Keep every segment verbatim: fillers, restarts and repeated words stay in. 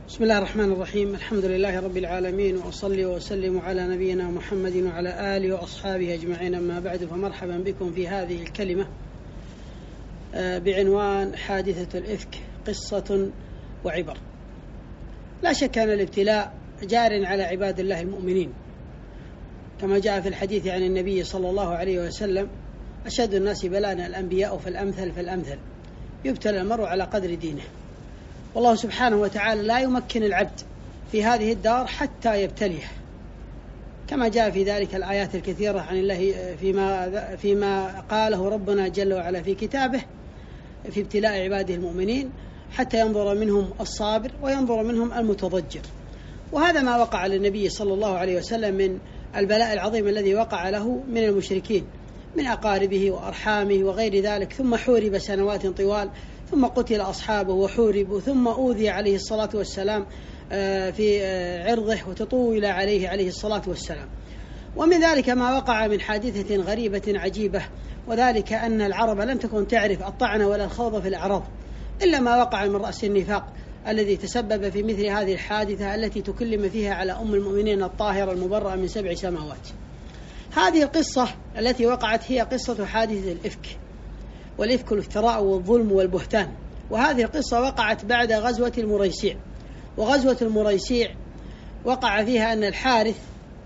بسم الله الرحمن الرحيم. الحمد لله رب العالمين، وأصلي وأسلم على نبينا محمد وعلى آله وأصحابه أجمعين، أما بعد، فمرحبا بكم في هذه الكلمة بعنوان حادثة الإفك قصة وعبر. لا شك أن الابتلاء جار على عباد الله المؤمنين، كما جاء في الحديث عن النبي صلى الله عليه وسلم: أشد الناس بلاء الأنبياء فالأمثل فالأمثل، يبتلى المرء على قدر دينه. والله سبحانه وتعالى لا يمكن العبد في هذه الدار حتى يبتليه، كما جاء في ذلك الآيات الكثيرة عن الله فيما, فيما قاله ربنا جل وعلا في كتابه في ابتلاء عباده المؤمنين، حتى ينظر منهم الصابر وينظر منهم المتضجر. وهذا ما وقع للنبي صلى الله عليه وسلم من البلاء العظيم الذي وقع له من المشركين من أقاربه وأرحامه وغير ذلك، ثم حورب سنوات طوال، ثم قتل أصحابه وحوربوا، ثم أوذي عليه الصلاة والسلام في عرضه وتطول عليه عليه الصلاة والسلام. ومن ذلك ما وقع من حادثة غريبة عجيبة، وذلك أن العرب لم تكن تعرف الطعن ولا الخوض في الأعراض، إلا ما وقع من رأس النفاق الذي تسبب في مثل هذه الحادثة التي تكلم فيها على أم المؤمنين الطاهرة المبرأة من سبع سماوات. هذه القصة التي وقعت هي قصة حادثة الإفك، والإفك الافتراء والظلم والبهتان. وهذه القصة وقعت بعد غزوة المريسيع، وغزوة المريسيع وقع فيها أن الحارث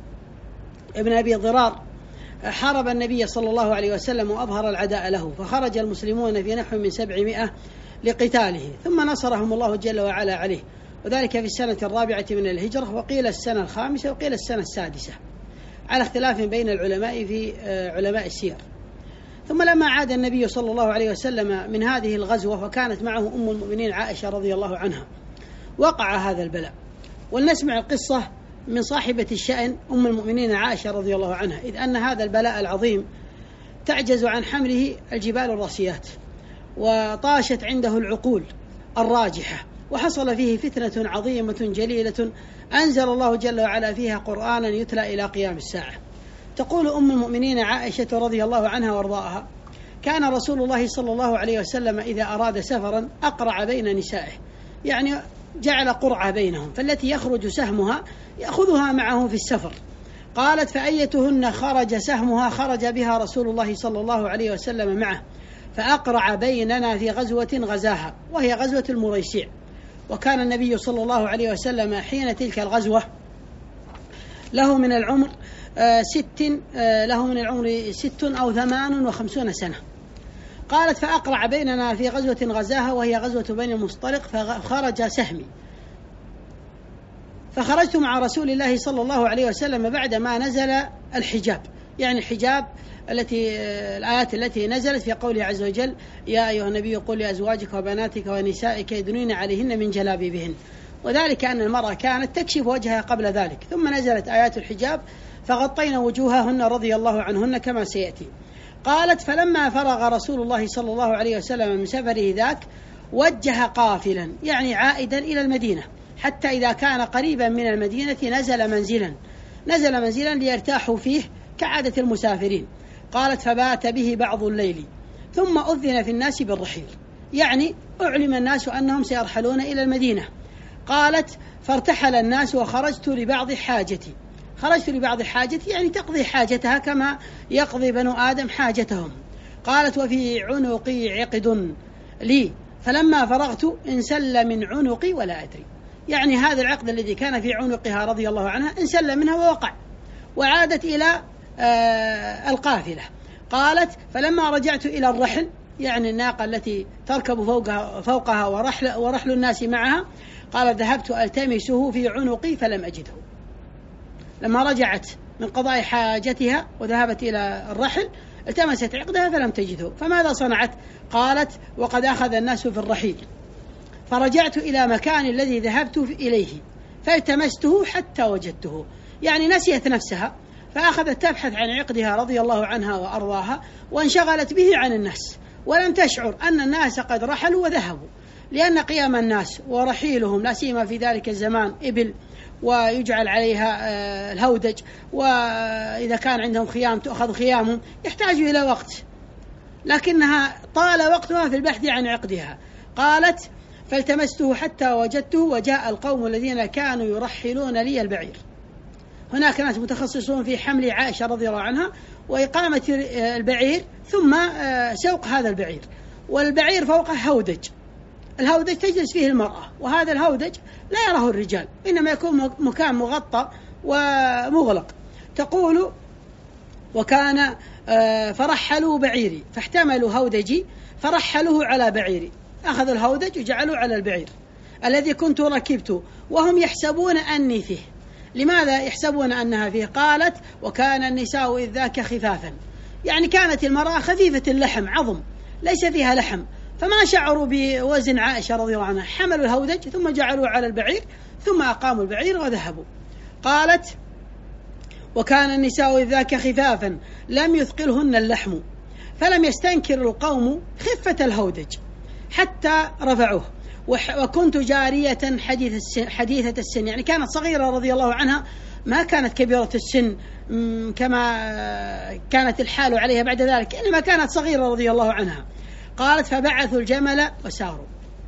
ابن أبي ضرار حارب النبي صلى الله عليه وسلم وأظهر العداء له، فخرج المسلمون في نحو من سبعمائة لقتاله، ثم نصرهم الله جل وعلا عليه، وذلك في السنة الرابعة من الهجرة، وقيل السنة الخامسة وقيل السنة السادسة، على اختلاف بين العلماء في علماء السير. ثم لما عاد النبي صلى الله عليه وسلم من هذه الغزوة، وكانت معه أم المؤمنين عائشة رضي الله عنها، وقع هذا البلاء. ولنسمع القصة من صاحبة الشأن أم المؤمنين عائشة رضي الله عنها، إذ أن هذا البلاء العظيم تعجز عن حمله الجبال الراسيات، وطاشت عنده العقول الراجحة، وحصل فيه فتنة عظيمة جليلة أنزل الله جل وعلا فيها قرآنا يتلى إلى قيام الساعة. تقول أم المؤمنين عائشة رضي الله عنها وارضاها: كان رسول الله صلى الله عليه وسلم إذا أراد سفرا أقرع بين نسائه، يعني جعل قرعة بينهم، فالتي يخرج سهمها يأخذها معه في السفر. قالت: فأيتهن خرج سهمها خرج بها رسول الله صلى الله عليه وسلم معه، فأقرع بيننا في غزوة غزاها، وهي غزوة المريسيع. وكان النبي صلى الله عليه وسلم حين تلك الغزوة له من العمر ست له من العمر ست أو ثمان وخمسون سنة. قالت: فأقرع بيننا في غزوة غزاها، وهي غزوة بني المصطلق، فخرج سهمي، فخرجت مع رسول الله صلى الله عليه وسلم بعدما نزل الحجاب، يعني الحجاب التي الآيات التي نزلت في قوله عز وجل: يا أيها النبي قل لأزواجك وبناتك ونسائك يدنين عليهن من جلابيبهن، وذلك أن المرأة كانت تكشف وجهها قبل ذلك، ثم نزلت آيات الحجاب فغطينا وجوههن رضي الله عنهن كما سيأتي. قالت: فلما فرغ رسول الله صلى الله عليه وسلم من سفره ذاك وجه قافلا، يعني عائدا إلى المدينة، حتى إذا كان قريبا من المدينة نزل منزلا نزل منزلا ليرتاحوا فيه كعادة المسافرين. قالت: فبات به بعض الليل، ثم أذن في الناس بالرحيل، يعني أعلم الناس أنهم سيرحلون إلى المدينة. قالت: فارتحل الناس وخرجت لبعض حاجتي خرجت لبعض حاجتي يعني تقضي حاجتها كما يقضي بنو آدم حاجتهم. قالت: وفي عنقي عقد لي، فلما فرغت انسل من عنقي ولا أدري، يعني هذا العقد الذي كان في عنقها رضي الله عنها انسل منها ووقع، وعادت إلى آه القافلة. قالت: فلما رجعت إلى الرحل، يعني الناقة التي تركب فوقها, فوقها ورحل, ورحل الناس معها، قال: ذهبت ألتمسه في عنقي فلم أجده. لما رجعت من قضاء حاجتها وذهبت إلى الرحل التمست عقدها فلم تجده، فماذا صنعت؟ قالت: وقد أخذ الناس في الرحيل، فرجعت إلى مكان الذي ذهبت إليه فالتمسته حتى وجدته، يعني نسيت نفسها، فأخذت تبحث عن عقدها رضي الله عنها وأرضاها، وانشغلت به عن الناس، ولم تشعر أن الناس قد رحلوا وذهبوا، لأن قيام الناس ورحيلهم لا سيما في ذلك الزمان إبل ويجعل عليها الهودج، وإذا كان عندهم خيام تأخذ خيامهم، يحتاج إلى وقت، لكنها طال وقتها في البحث عن عقدها. قالت: فالتمسته حتى وجدته، وجاء القوم الذين كانوا يرحلون لي البعير. هناك ناس متخصصون في حمل عائشة رضي الله عنها وإقامة البعير ثم سوق هذا البعير، والبعير فوقه هودج، الهودج تجلس فيه المرأة، وهذا الهودج لا يراه الرجال، إنما يكون مكان مغطى ومغلق. تقول: وكان فرحلوا بعيري فاحتملوا هودجي فرحلوه على بعيري، أخذوا الهودج وجعلوا على البعير الذي كنت ركبته، وهم يحسبون أني فيه. لماذا يحسبون أنها فيه؟ قالت: وكان النساء إذ ذاك خفافا، يعني كانت المرأة خفيفة اللحم، عظم ليس فيها لحم، فما شعروا بوزن عائشة رضي الله عنها، حملوا الهودج ثم جعلوا على البعير ثم أقاموا البعير وذهبوا. قالت: وكان النساء إذ ذاك خفافا لم يثقلهن اللحم، فلم يستنكر القوم خفة الهودج حتى رفعوه، وكنت جارية حديث السن حديثة السن، يعني كانت صغيرة رضي الله عنها، ما كانت كبيرة السن كما كانت الحال عليها بعد ذلك، إنما كانت صغيرة رضي الله عنها. قالت: فبعثوا الجمل وساروا،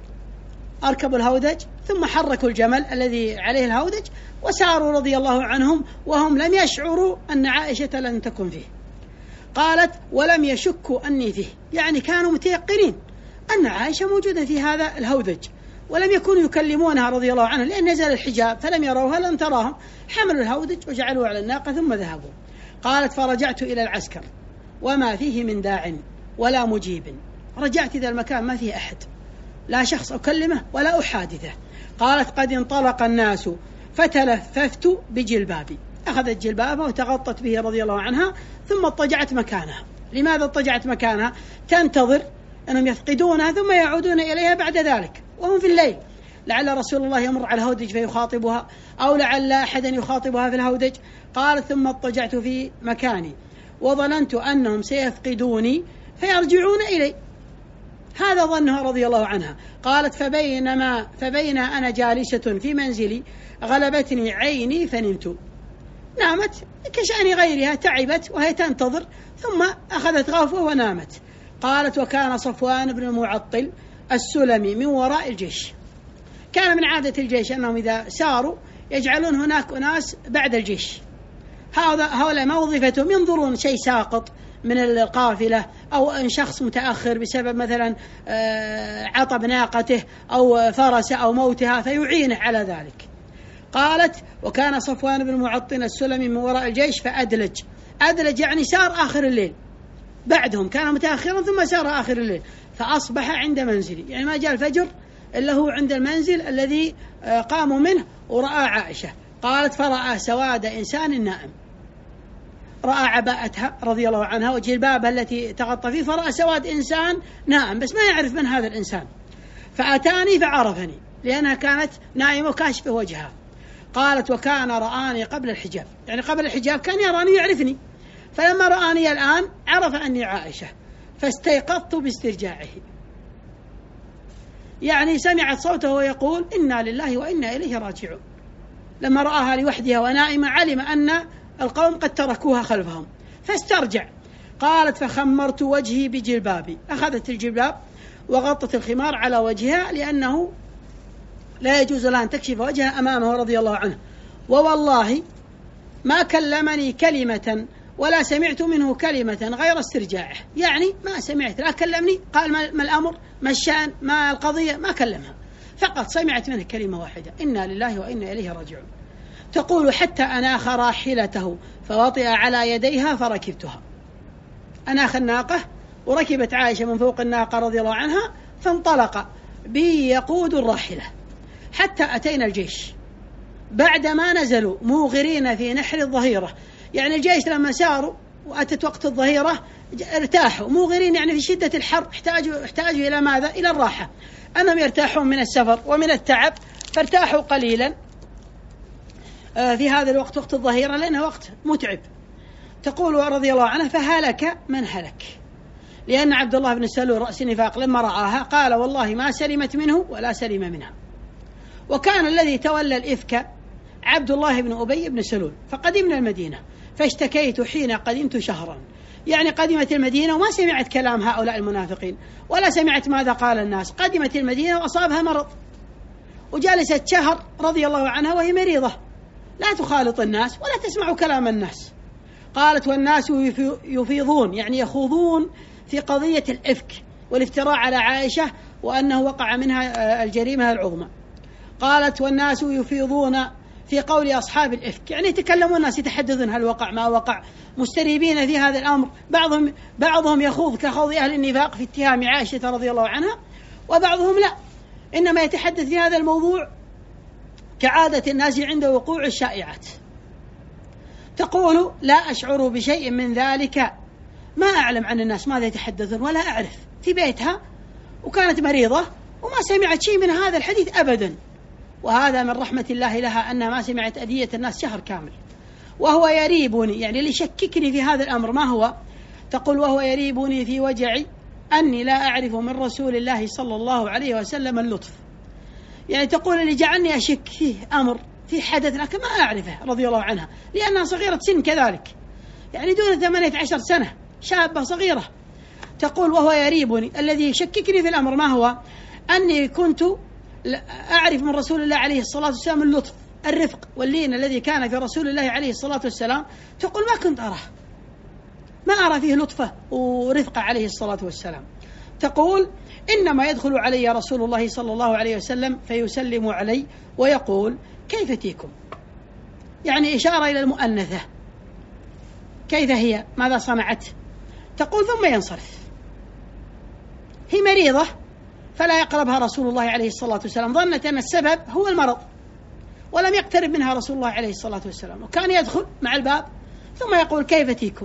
أركبوا الهودج ثم حركوا الجمل الذي عليه الهودج وساروا رضي الله عنهم، وهم لم يشعروا أن عائشة لن تكن فيه. قالت: ولم يشكوا أني فيه، يعني كانوا متيقنين أن عائشة موجودة في هذا الهودج، ولم يكونوا يكلمونها رضي الله عنها لأن نزل الحجاب فلم يروها، لم تراهم. حملوا الهودج وجعلوه على الناقة ثم ذهبوا. قالت: فرجعت إلى العسكر وما فيه من داع ولا مجيب، رجعت إلى المكان ما فيه أحد، لا شخص أكلمه ولا أحادثه. قالت: قد انطلق الناس فتلففت بجلبابي، أخذت جلبابها وتغطت به رضي الله عنها ثم اضطجعت مكانها. لماذا اضطجعت مكانها؟ تنتظر أنهم يفقدونها ثم يعودون إليها بعد ذلك وهم في الليل، لعل رسول الله يمر على الهودج فيخاطبها، أو لعل أحدا يخاطبها في الهودج. قالت: ثم اضطجعت في مكاني وظننت أنهم سيفقدوني فيرجعون إلي، هذا ظنها رضي الله عنها. قالت: فبينما فبين أنا جالسة في منزلي غلبتني عيني فنمت، نامت كشأن غيرها، تعبت وهي تنتظر ثم أخذت غفوة ونامت. قالت: وكان صفوان بن المعطل السلمي من وراء الجيش، كان من عادة الجيش أنهم إذا ساروا يجعلون هناك أناس بعد الجيش، هؤلاء ما وظيفتهم ينظرون شيء ساقط من القافلة، أو أن شخص متأخر بسبب مثلا عطب ناقته أو فرس أو موتها فيعينه على ذلك. قالت: وكان صفوان بن معطل السلمي من وراء الجيش فأدلج، أدلج يعني سار آخر الليل، بعدهم كان متأخرا ثم سار آخر الليل، فأصبح عند منزلي، يعني ما جاء الفجر إلا هو عند المنزل الذي قاموا منه ورأى عائشة. قالت: فرأى سواد إنسان نائم، رأى عباءتها رضي الله عنها وجلبابها التي تغطى فيه، فرأى سواد إنسان نائم بس ما يعرف من هذا الإنسان، فأتاني فعرفني لأنها كانت نائمة وكاشفة وجهها. قالت: وكان رآني قبل الحجاب، يعني قبل الحجاب كان يراني يعرفني، فلما رآني الآن عرف أني عائشة، فاستيقظت باسترجاعه، يعني سمعت صوته ويقول: إنا لله وإنا إليه راجعون. لما رآها لوحدها ونائمة علم أن القوم قد تركوها خلفهم فاسترجع. قالت: فخمرت وجهي بجلبابي، أخذت الجلباب وغطت الخمار على وجهها لأنه لا يجوز لها أن تكشف وجهها أمامه رضي الله عنه. ووالله ما كلمني كلمة ولا سمعت منه كلمة غير استرجاعه، يعني ما سمعت، لا كلمني قال ما الأمر ما الشأن ما القضية، ما كلمها، فقط سمعت منه كلمة واحدة: إنا لله وإنا إليه راجعون. تقول: حتى أناخ راحلته فوطئ على يديها فركبتها، أناخ الناقة وركبت عائشة من فوق الناقة رضي الله عنها، فانطلق بي يقود الراحلة حتى أتينا الجيش، بعدما نزلوا موغرين في نحر الظهيرة، يعني الجيش لما ساروا وأتت وقت الظهيرة ارتاحوا، موغرين يعني في شدة الحر احتاجوا, احتاجوا إلى ماذا؟ إلى الراحة، أنهم يرتاحون من السفر ومن التعب، فارتاحوا قليلا في هذا الوقت وقت الظهيرة لأنه وقت متعب. تقول رضي الله عنها: فهلك من هلك، لأن عبد الله بن سلول رأس النفاق لما رآها قال: والله ما سلمت منه ولا سلم منها. وكان الذي تولى الإفك عبد الله بن أبي بن سلول، فقدمنا المدينة فاشتكيت حين قدمت شهرا يعني قدمت المدينة وما سمعت كلام هؤلاء المنافقين ولا سمعت ماذا قال الناس، قدمت المدينة وأصابها مرض وجالست شهر رضي الله عنها وهي مريضة لا تخالط الناس ولا تسمع كلام الناس. قالت والناس يفيضون يعني يخوضون في قضية الإفك والافتراء على عائشة وأنه وقع منها الجريمة العظمى. قالت والناس يفيضون في قول أصحاب الإفك يعني يتكلمون الناس يتحدثون هل وقع ما وقع، مستريبين في هذا الأمر، بعضهم بعضهم يخوض كخوض أهل النفاق في اتهام عائشة رضي الله عنها، وبعضهم لا، إنما يتحدث في هذا الموضوع كعادة الناس عند وقوع الشائعات. تقول لا أشعر بشيء من ذلك، ما أعلم عن الناس ماذا يتحدثون ولا أعرف، في بيتها وكانت مريضة وما سمعت شيء من هذا الحديث أبدا، وهذا من رحمة الله لها أنها ما سمعت أذية الناس شهر كامل. وهو يريبني يعني اللي يشككني في هذا الأمر ما هو؟ تقول وهو يريبني في وجعي أني لا أعرف من رسول الله صلى الله عليه وسلم اللطف، يعني تقول اللي جعلني أشك فيه أمر في حدث لكن ما أعرفه رضي الله عنها لأنها صغيرة سن كذلك، يعني دون ثمانية عشر سنة شابة صغيرة. تقول وهو يريبني الذي يشككني في الأمر ما هو؟ أني كنت أعرف من رسول الله عليه الصلاة والسلام اللطف الرفق واللين الذي كان في رسول الله عليه الصلاة والسلام. تقول ما كنت أراه، ما أرى فيه لطفة ورفقة عليه الصلاة والسلام. تقول إنما يدخل علي رسول الله صلى الله عليه وسلم فيسلم علي ويقول كيف تيكم، يعني إشارة إلى المؤنثة كيف هي ماذا صنعت. تقول ثم ينصرف، هي مريضة فلا يقربها رسول الله عليه الصلاة والسلام، ظنت أن السبب هو المرض ولم يقترب منها رسول الله عليه الصلاة والسلام، وكان يدخل مع الباب ثم يقول كيف تيكم،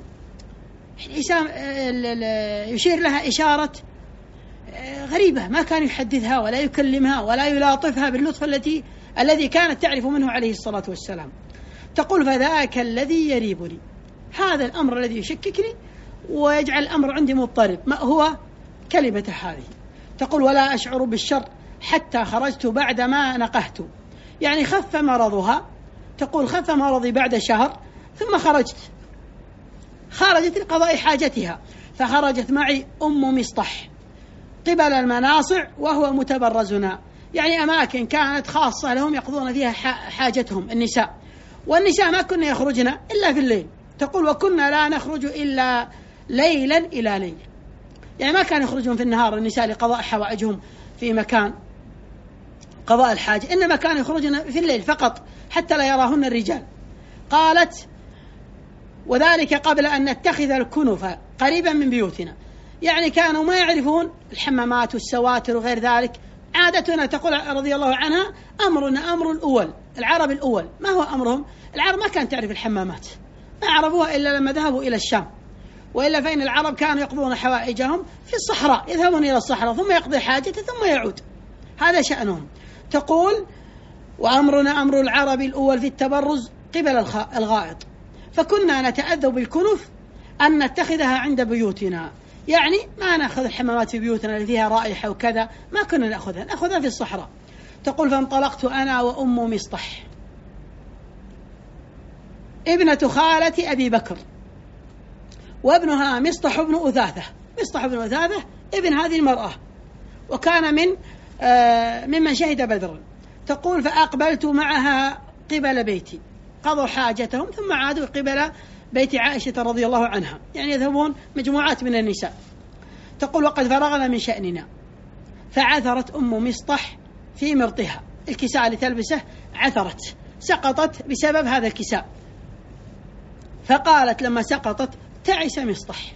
يشير لها إشارة غريبة ما كان يحدثها ولا يكلمها ولا يلاطفها باللطف التي الذي كانت تعرف منه عليه الصلاة والسلام. تقول فذاك الذي يريبني، هذا الأمر الذي يشككني ويجعل الأمر عندي مضطرب، ما هو؟ كلمة هذه. تقول ولا أشعر بالشر حتى خرجت بعدما نقهت، يعني خف مرضها. تقول خف مرضي بعد شهر ثم خرجت، خرجت لقضاء حاجتها، فخرجت معي أم مصطح قبل المناصع وهو متبرزنا، يعني أماكن كانت خاصة لهم يقضون فيها حاجتهم النساء، والنساء ما كنا يخرجن إلا في الليل. تقول وكنا لا نخرج إلا ليلا إلى ليل، يعني ما كانوا يخرجون في النهار النساء لقضاء حوائجهم في مكان قضاء الحاجة، إنما كانوا يخرجن في الليل فقط حتى لا يراهن الرجال. قالت وذلك قبل أن نتخذ الكنف قريبا من بيوتنا، يعني كانوا ما يعرفون الحمامات والسواتر وغير ذلك. عادتنا تقول رضي الله عنها أمرنا أمر الأول، العرب الأول. ما هو أمرهم؟ العرب ما كانت تعرف الحمامات، ما عرفوها إلا لما ذهبوا إلى الشام، وإلا فإن العرب كانوا يقضون حوائجهم في الصحراء، يذهبون إلى الصحراء ثم يقضي حاجته ثم يعود، هذا شأنهم. تقول وأمرنا أمر العرب الأول في التبرز قبل الغائط، فكنا نتأذى بالكنف أن نتخذها عند بيوتنا، يعني ما نأخذ الحمامات في بيوتنا اللي فيها رائحة وكذا، ما كنا نأخذها نأخذها في الصحراء. تقول فانطلقت أنا وأم مصطح ابنة خالة أبي بكر وابنها مصطح بن أثاثة، مصطح بن أثاثة ابن هذه المرأة، وكان من آه ممن شهد بدرا. تقول فأقبلت معها قبل بيتي، قضوا حاجتهم ثم عادوا قبل بيت عائشة رضي الله عنها، يعني يذهبون مجموعات من النساء. تقول وقد فرغنا من شأننا فعثرت أم مصطح في مرطها، الكساء اللي تلبسه عثرت، سقطت بسبب هذا الكساء. فقالت لما سقطت تعس مصطح،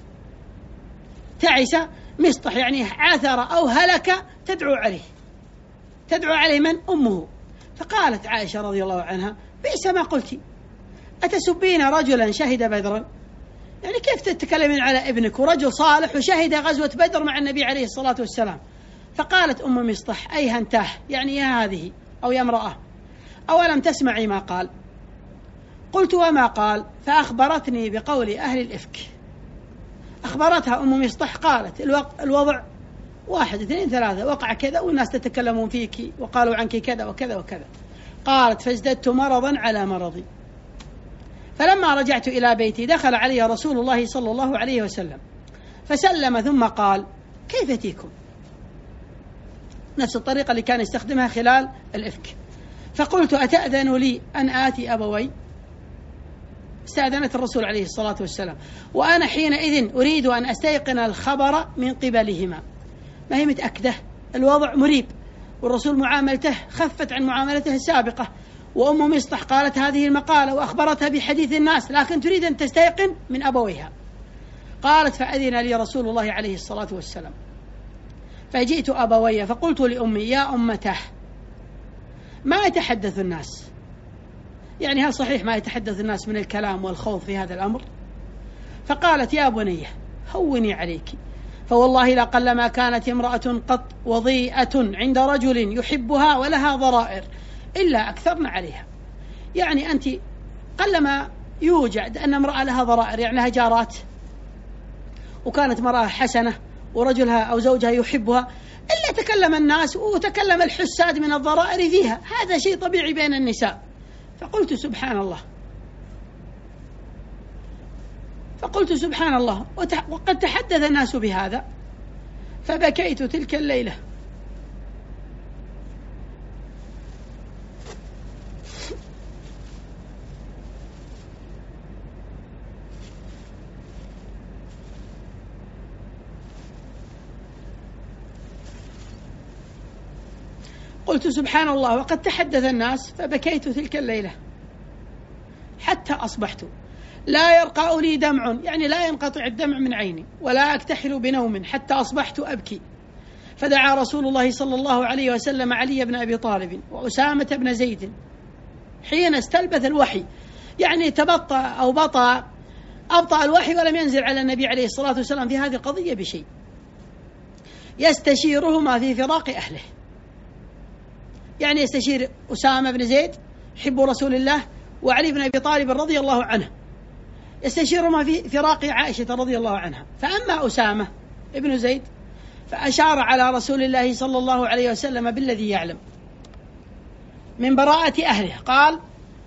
تعس مصطح يعني عثر أو هلك، تدعو عليه، تدعو عليه من؟ أمه. فقالت عائشة رضي الله عنها بئس ما قلت، أتسبين رجلا شهد بدرا، يعني كيف تتكلمين على ابنك ورجل صالح وشهد غزوة بدر مع النبي عليه الصلاة والسلام. فقالت أم مصطح أي هنتاه، يعني يا هذه أو يا امرأة أولم تسمعي ما قال؟ قلت وما قال؟ فأخبرتني بقول أهل الإفك. أخبرتها أم مصطح قالت الوضع واحد اثنين ثلاثة، وقع كذا والناس تتكلمون فيك وقالوا عنك كذا وكذا وكذا. قالت فازددت مرضا على مرضي، فلما رجعت إلى بيتي دخل علي رسول الله صلى الله عليه وسلم فسلم ثم قال: كيف تيكم؟ نفس الطريقة اللي كان يستخدمها خلال الإفك. فقلت: أتأذن لي أن آتي أبوي؟ استأذنت الرسول عليه الصلاة والسلام، وأنا حينئذ أريد أن أستيقن الخبر من قبلهما. ما هي متأكدة، الوضع مريب، والرسول معاملته خفت عن معاملته السابقة، وأم مصطح قالت هذه المقالة وأخبرتها بحديث الناس، لكن تريد أن تستيقن من أبويها. قالت: فأذن لي رسول الله عليه الصلاة والسلام، فجئت أبوي فقلت لأمي: يا أمته، ما يتحدث الناس؟ يعني هل صحيح ما يتحدث الناس من الكلام والخوض في هذا الأمر؟ فقالت: يا بنية، هوني عليك، فوالله لقلما كانت امرأة قط وضيئة عند رجل يحبها ولها ضرائر إلا أكثرنا عليها. يعني أنت قلما يوجد أن امرأة لها ضرائر، يعني لها جارات، وكانت امرأة حسنة ورجلها أو زوجها يحبها، إلا تكلم الناس وتكلم الحساد من الضرائر فيها. هذا شيء طبيعي بين النساء. فقلت: سبحان الله، فقلت سبحان الله، وقد تحدث الناس بهذا. فبكيت تلك الليلة. قلت: سبحان الله، وقد تحدث الناس. فبكيت تلك الليلة حتى أصبحت لا يرقى لي دمع، يعني لا ينقطع الدمع من عيني، ولا أكتحل بنوم حتى أصبحت أبكي. فدعا رسول الله صلى الله عليه وسلم علي بن أبي طالب وأسامة بن زيد حين استلبث الوحي، يعني تبطأ أو بطأ أبطأ الوحي ولم ينزل على النبي عليه الصلاة والسلام في هذه القضية بشيء، يستشيرهما في فراق أهله. يعني يستشير أسامة بن زيد حب رسول الله وعلي بن أبي طالب رضي الله عنه، يستشيرهما في فراق عائشة رضي الله عنها. فأما أسامة ابن زيد فأشار على رسول الله صلى الله عليه وسلم بالذي يعلم من براءة أهله، قال: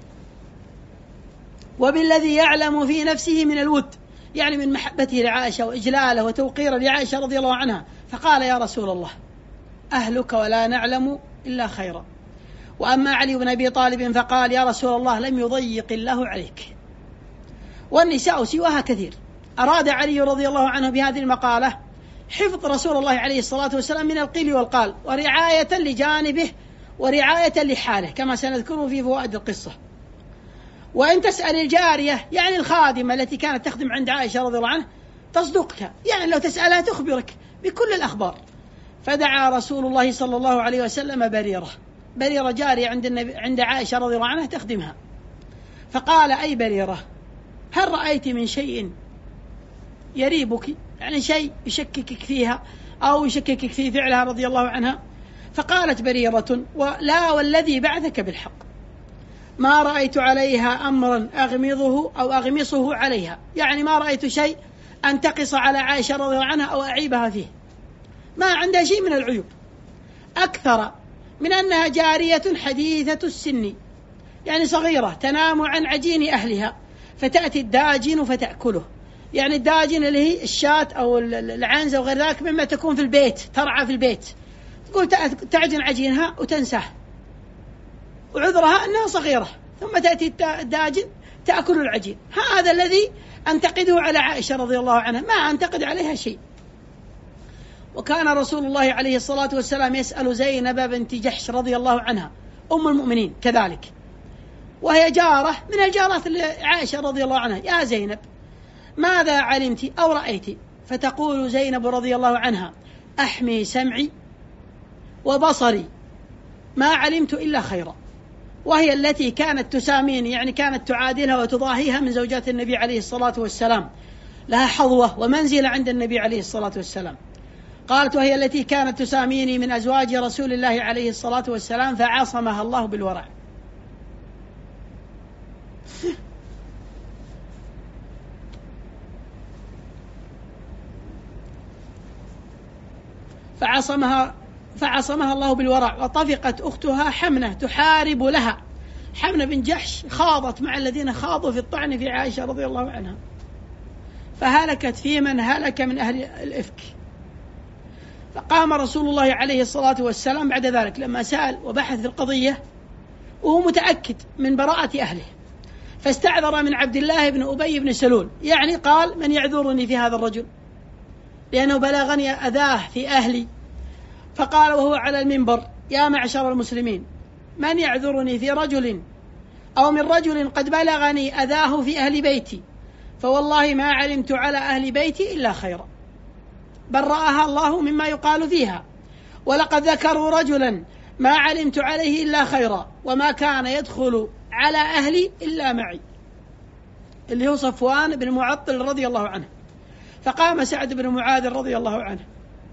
وبالذي يعلم في نفسه من الود، يعني من محبته لعائشة وإجلاله وتوقيره لعائشة رضي الله عنها. فقال: يا رسول الله، أهلك ولا نعلم إلا خيرا. وأما علي بن أبي طالب فقال: يا رسول الله، لم يضيق الله عليك. والنساء سواها كثير. أراد علي رضي الله عنه بهذه المقالة حفظ رسول الله عليه الصلاة والسلام من القيل والقال، ورعاية لجانبه ورعاية لحاله، كما سنذكره في فوائد القصة. وإن تسأل الجارية، يعني الخادمة التي كانت تخدم عند عائشة رضي الله عنها، تصدقك، يعني لو تسألها تخبرك بكل الأخبار. فدعا رسول الله صلى الله عليه وسلم بريرة، بريرة جارية عند النبي عند عائشة رضي الله عنها تخدمها. فقال: أي بريرة، هل رأيت من شيء يريبك، يعني شيء يشككك فيها أو يشككك في فعلها رضي الله عنها؟ فقالت بريرة: ولا والذي بعثك بالحق، ما رأيت عليها أمرا أغمضه أو أغمصه عليها، يعني ما رأيت شيء أنتقص على عائشة رضي الله عنها أو أعيبها فيه، ما عندها شيء من العيوب، أكثر من أنها جارية حديثة السن، يعني صغيرة تنام عن عجين أهلها فتأتي الداجن فتأكله. يعني الداجن اللي هي الشاة أو العنزة وغير ذلك مما تكون في البيت، ترعى في البيت، تقول تعجن عجينها وتنساه، وعذرها أنها صغيرة، ثم تأتي الداجن تأكل العجين. هذا الذي أنتقده على عائشة رضي الله عنها، ما أنتقد عليها شيء. وكان رسول الله عليه الصلاة والسلام يسأل زينب بنت جحش رضي الله عنها أم المؤمنين كذلك، وهي جارة من الجارات عائشة رضي الله عنها: يا زينب، ماذا علمت أو رأيت؟ فتقول زينب رضي الله عنها: أحمي سمعي وبصري، ما علمت إلا خيرا. وهي التي كانت تسامين، يعني كانت تعادلها وتضاهيها من زوجات النبي عليه الصلاة والسلام، لها حظوة ومنزلة عند النبي عليه الصلاة والسلام. قالت: وهي التي كانت تساميني من أزواج رسول الله عليه الصلاة والسلام، فعصمها الله بالورع. فعصمها فعصمها الله بالورع. وطفقت أختها حمنة تحارب لها حمنا بن جحش خاضت مع الذين خاضوا في الطعن في عائشة رضي الله عنها، فهلكت في من هلك من أهل الإفك. فقام رسول الله عليه الصلاة والسلام بعد ذلك لما سأل وبحث في القضية وهو متأكد من براءة أهله، فاستعذر من عبد الله بن أبي بن سلول، يعني قال: من يعذرني في هذا الرجل لأنه بلغني أذاه في أهلي. فقال وهو على المنبر: يا معشر المسلمين، من يعذرني في رجل أو من رجل قد بلغني أذاه في أهل بيتي، فوالله ما علمت على أهل بيتي إلا خيرا، برأها الله مما يقال فيها، ولقد ذكروا رجلا ما علمت عليه إلا خيرا، وما كان يدخل على أهلي إلا معي، اللي هو صفوان بن معطل رضي الله عنه. فقام سعد بن معاذ رضي الله عنه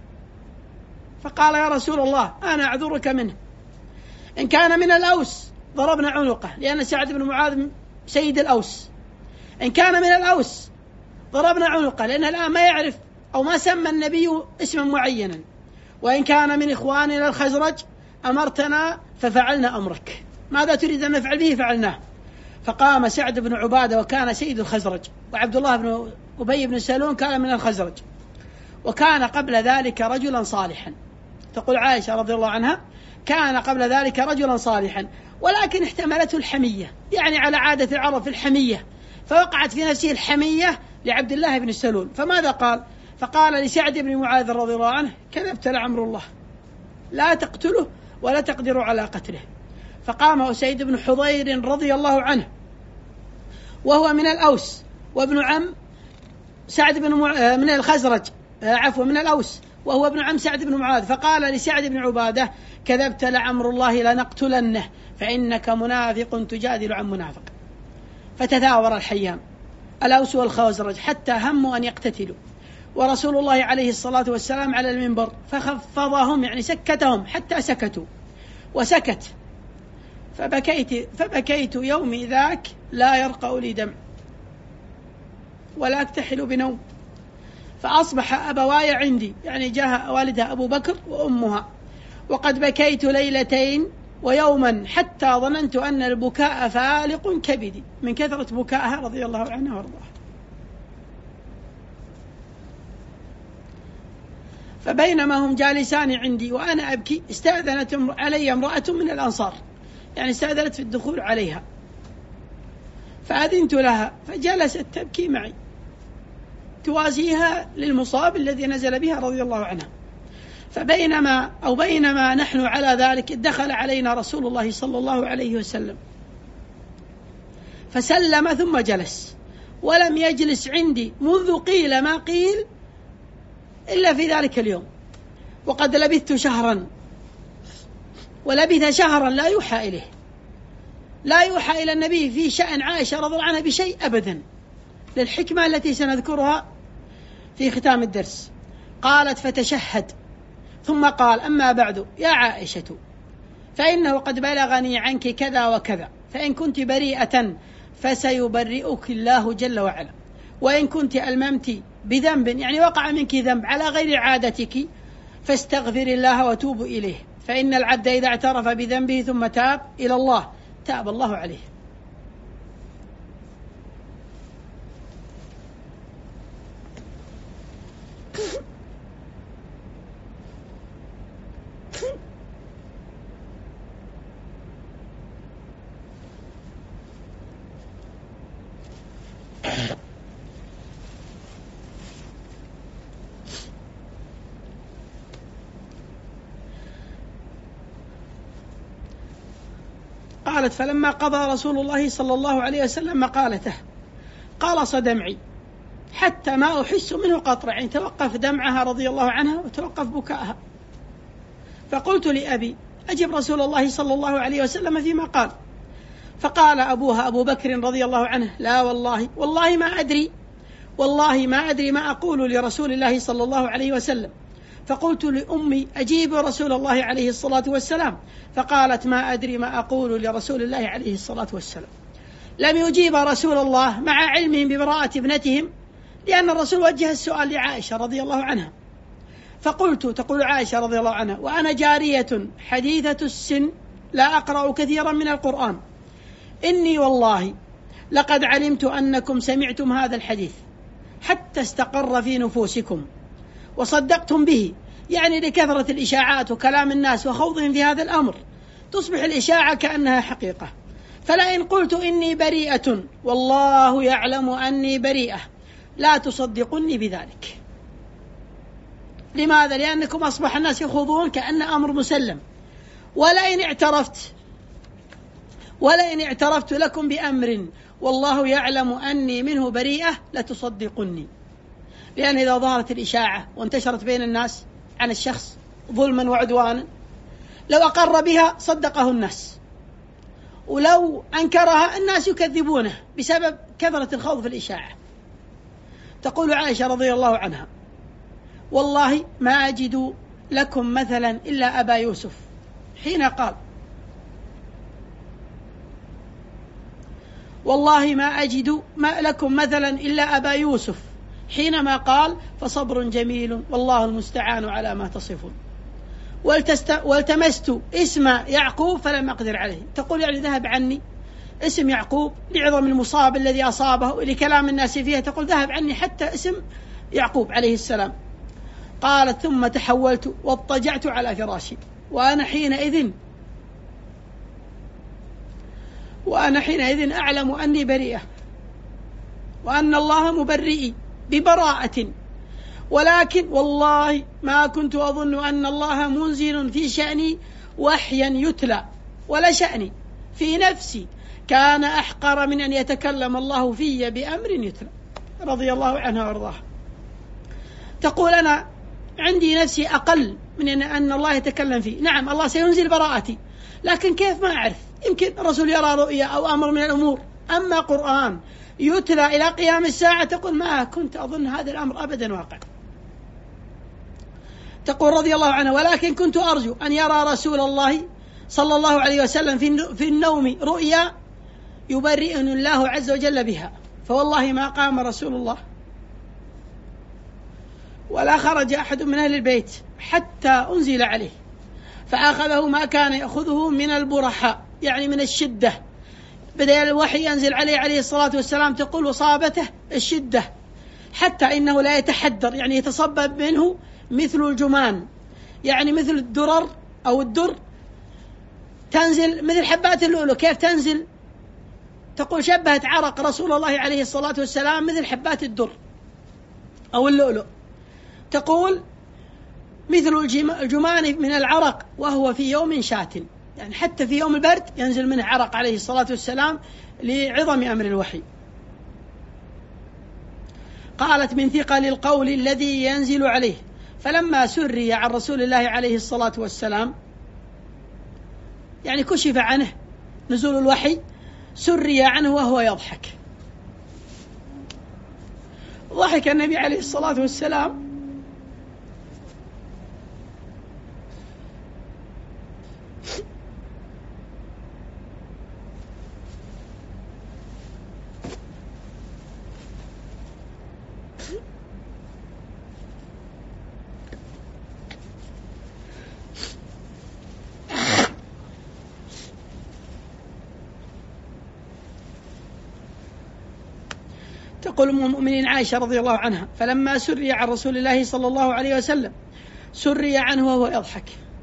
فقال: يا رسول الله، أنا أعذرك منه، إن كان من الأوس ضربنا عنقه، لأن سعد بن معاذ سيد الأوس، إن كان من الأوس ضربنا عنقه، لأن الآن ما يعرف أو ما سمى النبي اسما معينا، وإن كان من إخواننا الخزرج أمرتنا ففعلنا أمرك، ماذا تريد أن نفعل به فعلناه. فقام سعد بن عبادة وكان سيد الخزرج، وعبد الله بن أبي بن سلول كان من الخزرج، وكان قبل ذلك رجلا صالحا. تقول عائشة رضي الله عنها: كان قبل ذلك رجلا صالحا، ولكن احتملته الحمية، يعني على عادة العرب في الحمية، فوقعت في نفسه الحمية لعبد الله بن سلول. فماذا قال؟ فقال لسعد بن معاذ رضي الله عنه: كذبت لعمر الله، لا تقتله ولا تقدر على قتله. فقام أسيد بن حضير رضي الله عنه وهو من الأوس وابن عم سعد بن مع... من الخزرج عفوا من الأوس وهو ابن عم سعد بن معاذ، فقال لسعد بن عبادة: كذبت لعمر الله لنقتلنه، فإنك منافق تجادل عن منافق. فتثاور الحيان الأوس والخزرج حتى هموا أن يقتتلوا، ورسول الله عليه الصلاة والسلام على المنبر فخفضهم، يعني سكتهم حتى سكتوا وسكت. فبكيت فبكيت يومي ذاك لا يرقى لي دمع ولا أكتحل بنوم، فأصبح أبواي عندي، يعني جاء والدها أبو بكر وأمها، وقد بكيت ليلتين ويوما حتى ظننت أن البكاء فالق كبدي من كثرة بكائها رضي الله عنها وارضاها. فبينما هم جالسان عندي وأنا أبكي استأذنت علي امرأة من الأنصار، يعني استأذنت في الدخول عليها، فأذنت لها فجلست تبكي معي تواسيها للمصاب الذي نزل بها رضي الله عنها. فبينما أو بينما نحن على ذلك دخل علينا رسول الله صلى الله عليه وسلم فسلم ثم جلس، ولم يجلس عندي منذ قيل ما قيل إلا في ذلك اليوم، وقد لبثت شهرا، ولبث شهرا لا يوحى إليه، لا يوحى إلى النبي في شأن عائشة رضي الله عنها بشيء أبدا، للحكمة التي سنذكرها في ختام الدرس. قالت: فتشهد ثم قال: أما بعد يا عائشة، فإنه قد بلغني عنك كذا وكذا، فإن كنت بريئة فسيبرئك الله جل وعلا، وإن كنت ألممت بذنب، يعني وقع منك ذنب على غير عادتك، فاستغفر الله وتوب إليه، فإن العبد إذا اعترف بذنبه ثم تاب إلى الله تاب الله عليه. قالت: فلما قضى رسول الله صلى الله عليه وسلم مقالته قلص دمعي حتى ما أحس منه قطرة، يعني توقف دمعها رضي الله عنها وتوقف بكائها. فقلت لأبي: أجب رسول الله صلى الله عليه وسلم فيما قال. فقال أبوها أبو بكر رضي الله عنه: لا والله والله ما أدري والله ما أدري ما أقول لرسول الله صلى الله عليه وسلم. فقلت لأمي: أجيب رسول الله عليه الصلاة والسلام. فقالت: ما أدري ما أقول لرسول الله عليه الصلاة والسلام. لم يجيب رسول الله مع علمهم ببراءة ابنتهم، لأن الرسول وجه السؤال لعائشة رضي الله عنها. فقلت، تقول عائشة رضي الله عنها: وأنا جارية حديثة السن لا أقرأ كثيرا من القرآن، إني والله لقد علمت أنكم سمعتم هذا الحديث حتى استقر في نفوسكم وصدقتم به، يعني لكثرة الإشاعات وكلام الناس وخوضهم في هذا الأمر تصبح الإشاعة كأنها حقيقة. فلئن قلت إني بريئة والله يعلم أني بريئة لا تصدقني بذلك. لماذا؟ لأنكم أصبح الناس يخوضون كأن أمر مسلم. ولئن اعترفت ولئن اعترفت لكم بأمر والله يعلم أني منه بريئة لتصدقني. لأن إذا ظهرت الإشاعة وانتشرت بين الناس عن الشخص ظلما وعدوانا لو أقر بها صدقه الناس، ولو أنكرها الناس يكذبونه بسبب كثرة الخوض في الإشاعة. تقول عائشة رضي الله عنها: والله ما أجد لكم مثلا إلا أبا يوسف، حين قال والله ما أجد ما لكم مثلا إلا أبا يوسف حينما قال فصبر جميل والله المستعان على ما تصفون. والتمست اسم يعقوب فلم أقدر عليه. تقول يعني ذهب عني اسم يعقوب لعظم المصاب الذي أصابه ولكلام الناس فيها، تقول ذهب عني حتى اسم يعقوب عليه السلام. قالت: ثم تحولت واضطجعت على فراشي وأنا حينئذ وأنا حينئذ أعلم أني بريئة وأن الله مبرئي ببراءة، ولكن والله ما كنت أظن أن الله منزل في شأني وحيا يتلى، ولا شأني في نفسي كان أحقر من أن يتكلم الله في بأمر يتلى. رضي الله عنها وارضاها. تقول: أنا عندي نفسي أقل من أن الله يتكلم فيه. نعم الله سينزل براءتي، لكن كيف ما أعرف؟ يمكن الرسول يرى رؤيا أو أمر من الأمور. أما قرآن يتلى إلى قيام الساعة تقول ما كنت أظن هذا الأمر أبدا واقع. تقول رضي الله عنها: ولكن كنت أرجو أن يرى رسول الله صلى الله عليه وسلم في النوم رؤيا يبرئني الله عز وجل بها، فوالله ما قام رسول الله ولا خرج أحد من أهل البيت حتى أنزل عليه، فأخذه ما كان يأخذه من البرحاء، يعني من الشدة. بدأ الوحي ينزل عليه عليه الصلاة والسلام. تقول: وصابته الشدة حتى إنه لا يتحدر، يعني يتصبب منه مثل الجمان، يعني مثل الدرر أو الدر تنزل مثل حبات اللؤلؤ. كيف تنزل؟ تقول: شبهت عرق رسول الله عليه الصلاة والسلام مثل حبات الدر أو اللؤلؤ. تقول: مثل الجمان من العرق وهو في يوم شات، يعني حتى في يوم البرد ينزل منه عرق عليه الصلاة والسلام لعظم أمر الوحي. قالت: من ثقل القول الذي ينزل عليه. فلما سري عن رسول الله عليه الصلاة والسلام، يعني كشف عنه نزول الوحي، سري عنه وهو يضحك. ضحك النبي عليه الصلاة والسلام تقول أم المؤمنين عائشة رضي الله عنها: فلما سري عن رسول الله صلى الله عليه وسلم سري عنه وهو يضحك،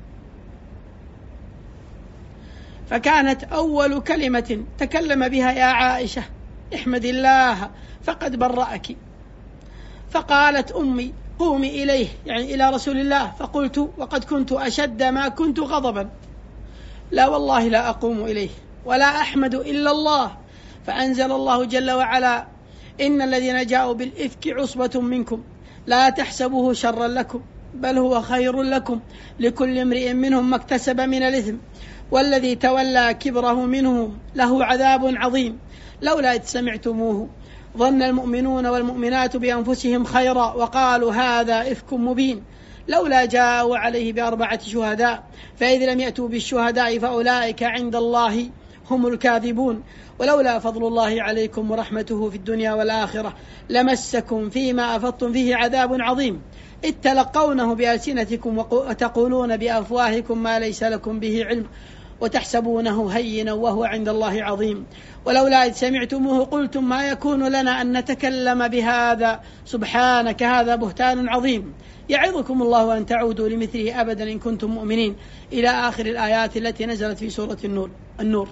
فكانت أول كلمة تكلم بها: يا عائشة احمد الله فقد برأك. فقالت أمي: قومي إليه، يعني إلى رسول الله. فقلت وقد كنت أشد ما كنت غضبا: لا والله لا أقوم إليه ولا أحمد إلا الله. فأنزل الله جل وعلا: إن الذين جاءوا بالإفك عصبة منكم لا تحسبوه شرا لكم بل هو خير لكم لكل امرئ منهم ما اكتسب من الإثم والذي تولى كبره منهم له عذاب عظيم لولا إذ سمعتموه ظن المؤمنون والمؤمنات بأنفسهم خيرا وقالوا هذا إفك مبين لولا جاءوا عليه بأربعة شهداء فإذ لم يأتوا بالشهداء فأولئك عند الله هم الكاذبون ولولا فضل الله عليكم ورحمته في الدنيا والآخرة لمسكم فيما أفضتم فيه عذاب عظيم إذ تلقونه بألسنتكم وتقولون بأفواهكم ما ليس لكم به علم وتحسبونه هينا وهو عند الله عظيم ولولا إذ سمعتموه قلتم ما يكون لنا أن نتكلم بهذا سبحانك هذا بهتان عظيم يعظكم الله أن تعودوا لمثله أبدا إن كنتم مؤمنين إلى آخر الآيات التي نزلت في سورة النور, النور.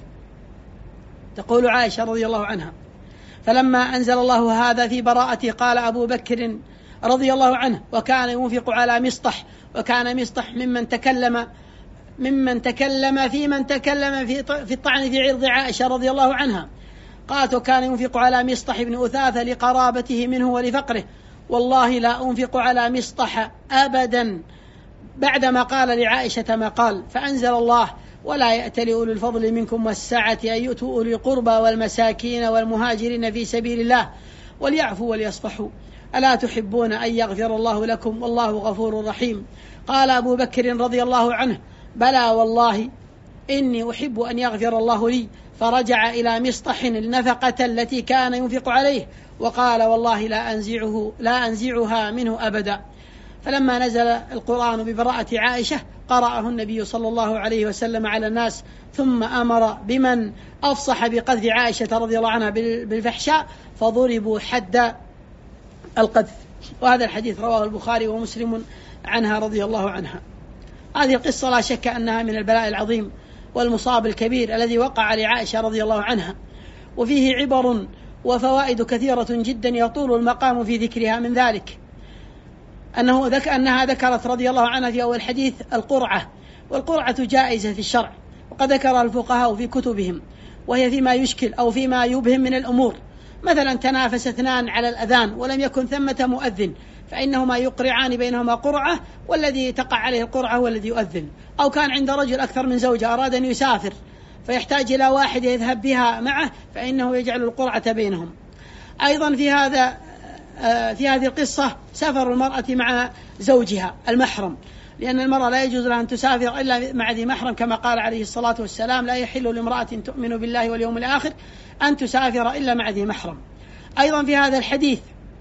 تقول عائشة رضي الله عنها فلما أنزل الله هذا في براءتي قال أبو بكر رضي الله عنه وكان ينفق على مصطح وكان مصطح ممن تكلم ممن تكلم في من تكلم في في الطعن في عرض عائشة رضي الله عنها. قالت وكان ينفق على مصطح بن أثاثة لقرابته منه ولفقره والله لا أنفق على مصطح أبدا بعدما قال لعائشة ما قال فأنزل الله ولا يأتل أولو الفضل منكم والسعة أن يؤتوا أولي القربى والمساكين والمهاجرين في سبيل الله وليعفوا وليصفحوا ألا تحبون أن يغفر الله لكم والله غفور رحيم. قال أبو بكر رضي الله عنه بلى والله إني أحب أن يغفر الله لي فرجع إلى مصطح النفقة التي كان ينفق عليه وقال والله لا أنزعه لا أنزعها منه أبدا. فلما نزل القرآن ببراءة عائشة قرأه النبي صلى الله عليه وسلم على الناس ثم أمر بمن أفصح بقذف عائشة رضي الله عنها بالفحشاء فضربوا حد القذف. وهذا الحديث رواه البخاري ومسلم عنها رضي الله عنها. هذه القصة لا شك أنها من البلاء العظيم والمصاب الكبير الذي وقع لعائشة رضي الله عنها وفيه عبر وفوائد كثيرة جدا يطول المقام في ذكرها. من ذلك أنه ذك أنها ذكرت رضي الله عنها في أول حديث القرعة والقرعة جائزة في الشرع وقد ذكر الفقهاء في كتبهم وهي فيما يشكل أو فيما يبهم من الأمور. مثلا تنافس اثنان على الأذان ولم يكن ثمة مؤذن فإنهما يقرعان بينهما قرعة والذي تقع عليه القرعة هو الذي يؤذن. أو كان عند رجل أكثر من زوجة أراد أن يسافر فيحتاج إلى واحد يذهب بها معه فإنه يجعل القرعة بينهم. أيضا في هذا في هذه القصة سفر المرأة مع زوجها المحرم لأن المرأة لا يجوز لها أن تسافر إلا مع ذي محرم كما قال عليه الصلاة والسلام لا يحل لامرأة تؤمن بالله واليوم الآخر أن تسافر إلا مع ذي محرم. أيضا في هذا الحديث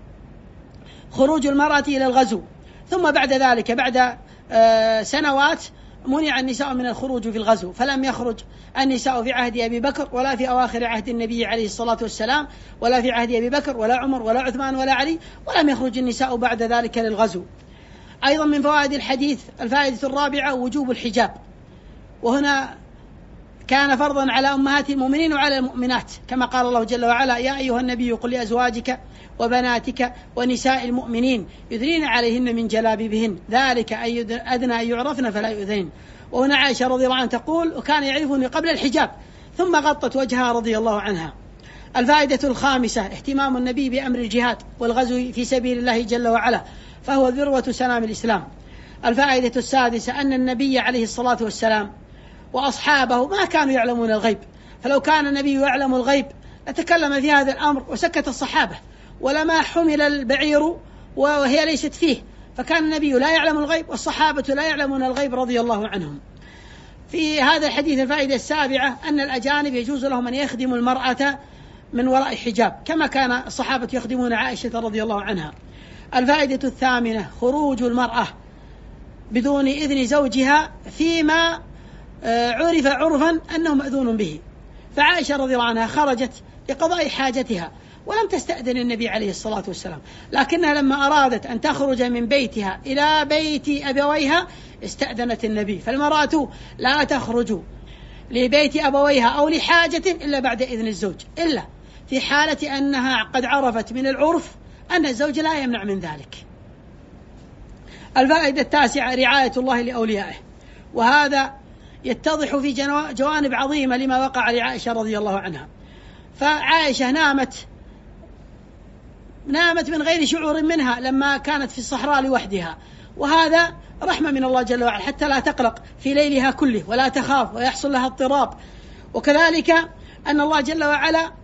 خروج المرأة إلى الغزو ثم بعد ذلك بعد سنوات منع النساء من الخروج في الغزو فلم يخرج النساء في عهد أبي بكر ولا في أواخر عهد النبي عليه الصلاة والسلام ولا في عهد أبي بكر ولا عمر ولا عثمان ولا علي ولم يخرج النساء بعد ذلك للغزو. أيضا من فوائد الحديث الفائدة الرابعة وجوب الحجاب وهنا كان فرضا على أمهات المؤمنين وعلى المؤمنات كما قال الله جل وعلا يا أيها النبي قل لأزواجك وبناتك ونساء المؤمنين يدنين عليهن من جلابيبهن ذلك أدنى أن يعرفن فلا يؤذين. وهنا عائشة رضي الله عنها تقول وكان يعرفني قبل الحجاب ثم غطت وجهها رضي الله عنها. الفائدة الخامسة اهتمام النبي بأمر الجهاد والغزو في سبيل الله جل وعلا فهو ذروة سنام الإسلام. الفائدة السادسة أن النبي عليه الصلاة والسلام وأصحابه ما كانوا يعلمون الغيب فلو كان النبي يعلم الغيب لتكلم في هذا الأمر وسكت الصحابة ولما حمل البعير وهي ليست فيه فكان النبي لا يعلم الغيب والصحابة لا يعلمون الغيب رضي الله عنهم. في هذا الحديث الفائدة السابعة أن الأجانب يجوز لهم أن يخدموا المرأة من وراء حجاب كما كان الصحابة يخدمون عائشة رضي الله عنها. الفائدة الثامنة خروج المرأة بدون إذن زوجها فيما عرف عرفا أنه مأذون به فعائشة رضي الله عنها خرجت لقضاء حاجتها ولم تستأذن النبي عليه الصلاة والسلام لكنها لما أرادت أن تخرج من بيتها إلى بيت أبويها استأذنت النبي. فالمرأة لا تخرج لبيت أبويها أو لحاجة إلا بعد إذن الزوج إلا في حالة أنها قد عرفت من العرف أن الزوج لا يمنع من ذلك. الفائدة التاسعة رعاية الله لأوليائه وهذا يتضح في جوانب عظيمة لما وقع لعائشة رضي الله عنها. فعائشة نامت نامت من غير شعور منها لما كانت في الصحراء لوحدها وهذا رحمة من الله جل وعلا حتى لا تقلق في ليلها كله ولا تخاف ويحصل لها اضطراب. وكذلك أن الله جل وعلا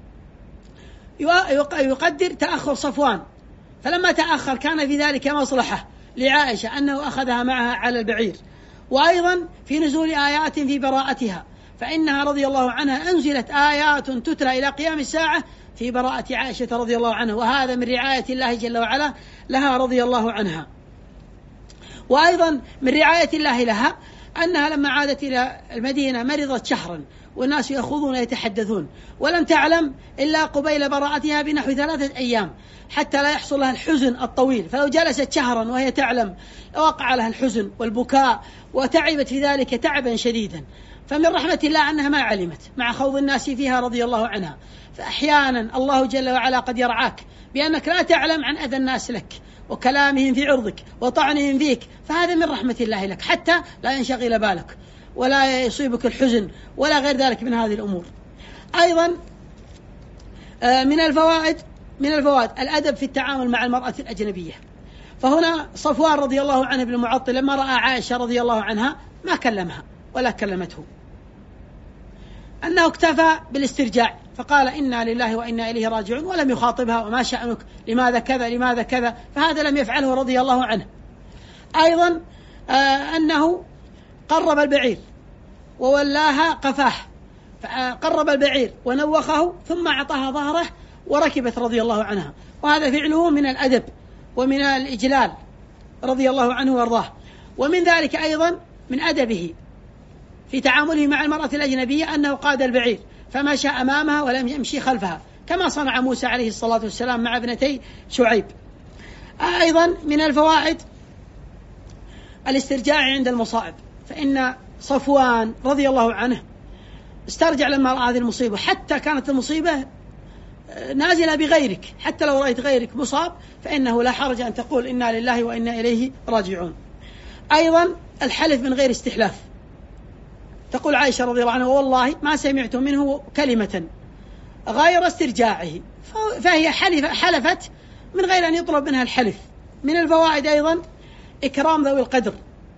يقدر تأخر صفوان فلما تأخر كان في ذلك مصلحة لعائشة أنه أخذها معها على البعير. وأيضا في نزول آيات في براءتها فإنها رضي الله عنها أنزلت آيات تتلى إلى قيام الساعة في براءة عائشة رضي الله عنها وهذا من رعاية الله جل وعلا لها رضي الله عنها. وأيضا من رعاية الله لها أنها لما عادت إلى المدينة مرضت شهرا والناس يأخذون يتحدثون، ولم تعلم إلا قبيل براءتها بنحو ثلاثة أيام حتى لا يحصل لها الحزن الطويل، فلو جلست شهرا وهي تعلم وقع لها الحزن والبكاء وتعبت في ذلك تعبا شديدا. فمن رحمة الله أنها ما علمت مع خوض الناس فيها رضي الله عنها. فأحيانا الله جل وعلا قد يرعاك بأنك لا تعلم عن أذى الناس لك وكلامهم في عرضك وطعنهم فيك، فهذا من رحمة الله لك حتى لا ينشغل بالك ولا يصيبك الحزن ولا غير ذلك من هذه الأمور. أيضا من الفوائد من الفوائد الأدب في التعامل مع المرأة الأجنبية. فهنا صفوان رضي الله عنه بن المعطل لما رأى عائشة رضي الله عنها ما كلمها ولا كلمته، أنه اكتفى بالاسترجاع فقال إنا لله وإنا إليه راجعون، ولم يخاطبها وما شأنك لماذا كذا لماذا كذا، فهذا لم يفعله رضي الله عنه. أيضا آه أنه قرب البعير وولاها قفاه، فقرب البعير ونوخه ثم أعطاها ظهره وركبت رضي الله عنها، وهذا فعله من الأدب ومن الإجلال رضي الله عنه وارضاه. ومن ذلك أيضا من أدبه في تعامله مع المرأة الأجنبية أنه قاد البعير فمشى أمامها ولم يمشي خلفها كما صنع موسى عليه الصلاة والسلام مع ابنتي شعيب. أيضا من الفوائد الاسترجاع عند المصائب، فإن صفوان رضي الله عنه استرجع لما رأى هذه المصيبة، حتى كانت المصيبة نازلة بغيرك، حتى لو رأيت غيرك مصاب فإنه لا حرج أن تقول إنا لله وإنا إليه راجعون. أيضا الحلف من غير استحلاف، تقول عائشة رضي الله عنها والله ما سمعت منه كلمة غير استرجاعه، فهي حلفت من غير أن يطلب منها الحلف. من الفوائد أيضا إكرام ذوي القدر،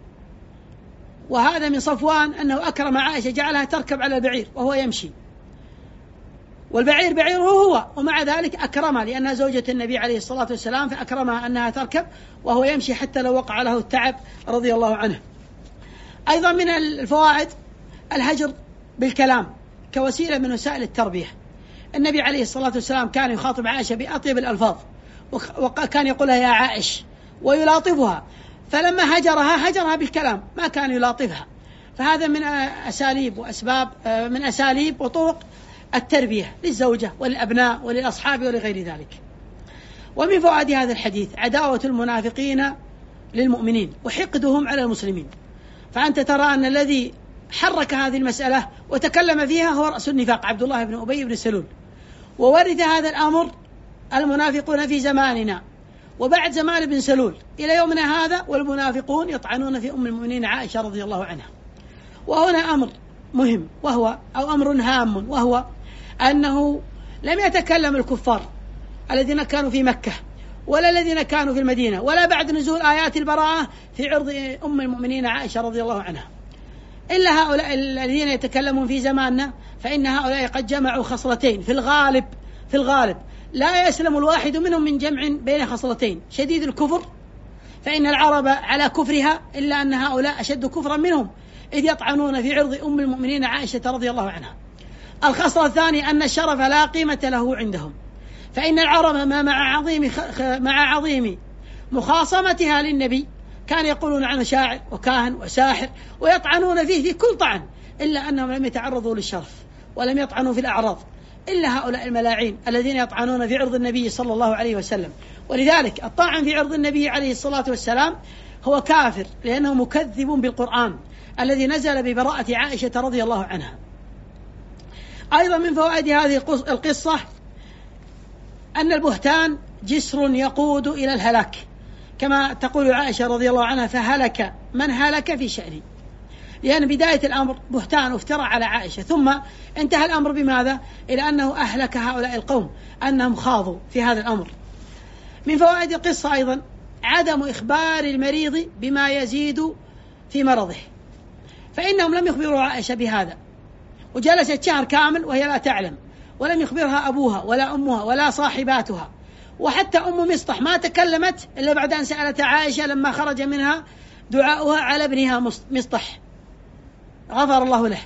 وهذا من صفوان أنه أكرم عائشة جعلها تركب على البعير وهو يمشي، والبعير بعيره هو، ومع ذلك أكرمها لأنها زوجة النبي عليه الصلاة والسلام فأكرمها أنها تركب وهو يمشي حتى لو وقع له التعب رضي الله عنه. أيضا من الفوائد الهجر بالكلام كوسيلة من وسائل التربية. النبي عليه الصلاة والسلام كان يخاطب عائشة بأطيب الألفاظ، وكان يقولها يا عائش ويلاطفها، فلما هجرها هجرها بالكلام ما كان يلاطفها، فهذا من أساليب وأسباب من أساليب وطرق التربية للزوجة وللأبناء وللأصحاب ولغير ذلك. ومن فوائد هذا الحديث عداوة المنافقين للمؤمنين وحقدهم على المسلمين، فأنت ترى أن الذي حرك هذه المسألة وتكلم فيها هو رأس النفاق عبد الله بن أبي بن سلول، وورث هذا الأمر المنافقون في زماننا وبعد زمان ابن سلول إلى يومنا هذا، والمنافقون يطعنون في أم المؤمنين عائشة رضي الله عنها. وهنا أمر مهم وهو أو أمر هام، وهو أنه لم يتكلم الكفار الذين كانوا في مكة ولا الذين كانوا في المدينة ولا بعد نزول آيات البراءة في عرض أم المؤمنين عائشة رضي الله عنها إلا هؤلاء الذين يتكلمون في زماننا، فإن هؤلاء قد جمعوا خصلتين في الغالب في الغالب لا يسلم الواحد منهم من جمع بين خصلتين: شديد الكفر، فإن العرب على كفرها، إلا أن هؤلاء أشد كفرا منهم إذ يطعنون في عرض أم المؤمنين عائشة رضي الله عنها. الخصلة الثانية أن الشرف لا قيمة له عندهم، فإن العرب ما مع عظيم مع عظيم مخاصمتها للنبي كان يقولون عنه شاعر وكاهن وساحر ويطعنون فيه في كل طعن، إلا أنهم لم يتعرضوا للشرف ولم يطعنوا في الأعراض إلا هؤلاء الملاعين الذين يطعنون في عرض النبي صلى الله عليه وسلم. ولذلك الطاعن في عرض النبي عليه الصلاة والسلام هو كافر، لأنه مكذب بالقرآن الذي نزل ببراءة عائشة رضي الله عنها. أيضا من فوائد هذه القصة أن البهتان جسر يقود إلى الهلاك، كما تقول عائشة رضي الله عنها: فهلك من هلك في شأني، لأن بداية الأمر بهتان افترى على عائشة، ثم انتهى الأمر بماذا؟ إلى أنه أهلك هؤلاء القوم أنهم خاضوا في هذا الأمر. من فوائد القصة أيضا عدم إخبار المريض بما يزيد في مرضه، فإنهم لم يخبروا عائشة بهذا، وجلست شهر كامل وهي لا تعلم، ولم يخبرها أبوها ولا أمها ولا صاحباتها، وحتى أم مصطح ما تكلمت إلا بعد أن سألت عائشة لما خرج منها دعاؤها على ابنها مصطح غفر الله له.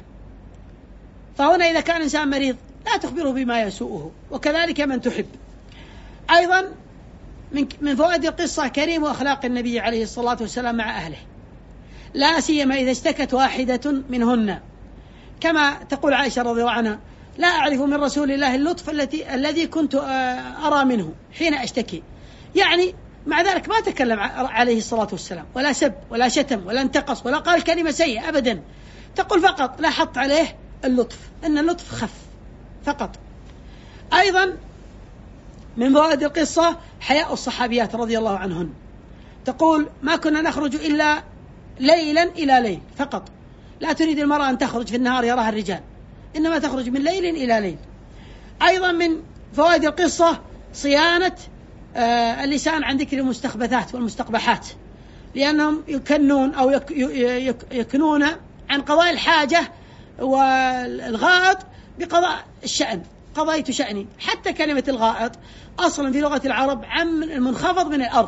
فهنا إذا كان إنسان مريض لا تخبره بما يسوءه، وكذلك من تحب. أيضا من فوائد القصة كريم وأخلاق النبي عليه الصلاة والسلام مع أهله، لا سيما إذا اشتكت واحدة منهن، كما تقول عائشة رضي الله عنها: لا أعرف من رسول الله اللطف التي الذي كنت أرى منه حين أشتكي. يعني مع ذلك ما تكلم عليه الصلاة والسلام، ولا سب ولا شتم ولا انتقص ولا قال كلمة سيئة أبدا، تقول فقط لاحظت عليه اللطف، أن اللطف خف فقط. أيضا من فوائد القصة حياء الصحابيات رضي الله عنهن، تقول: ما كنا نخرج إلا ليلا إلى ليل فقط، لا تريد المرأة أن تخرج في النهار يراها الرجال، إنما تخرج من ليل إلى ليل. أيضا من فوائد القصة صيانة اللسان عن ذكر المستخبثات والمستقبحات، لأنهم يكنون أو يكنون عن قضاء الحاجة والغائط بقضاء الشأن، قضيت شأني. حتى كلمة الغائط أصلا في لغة العرب عن المنخفض من الأرض،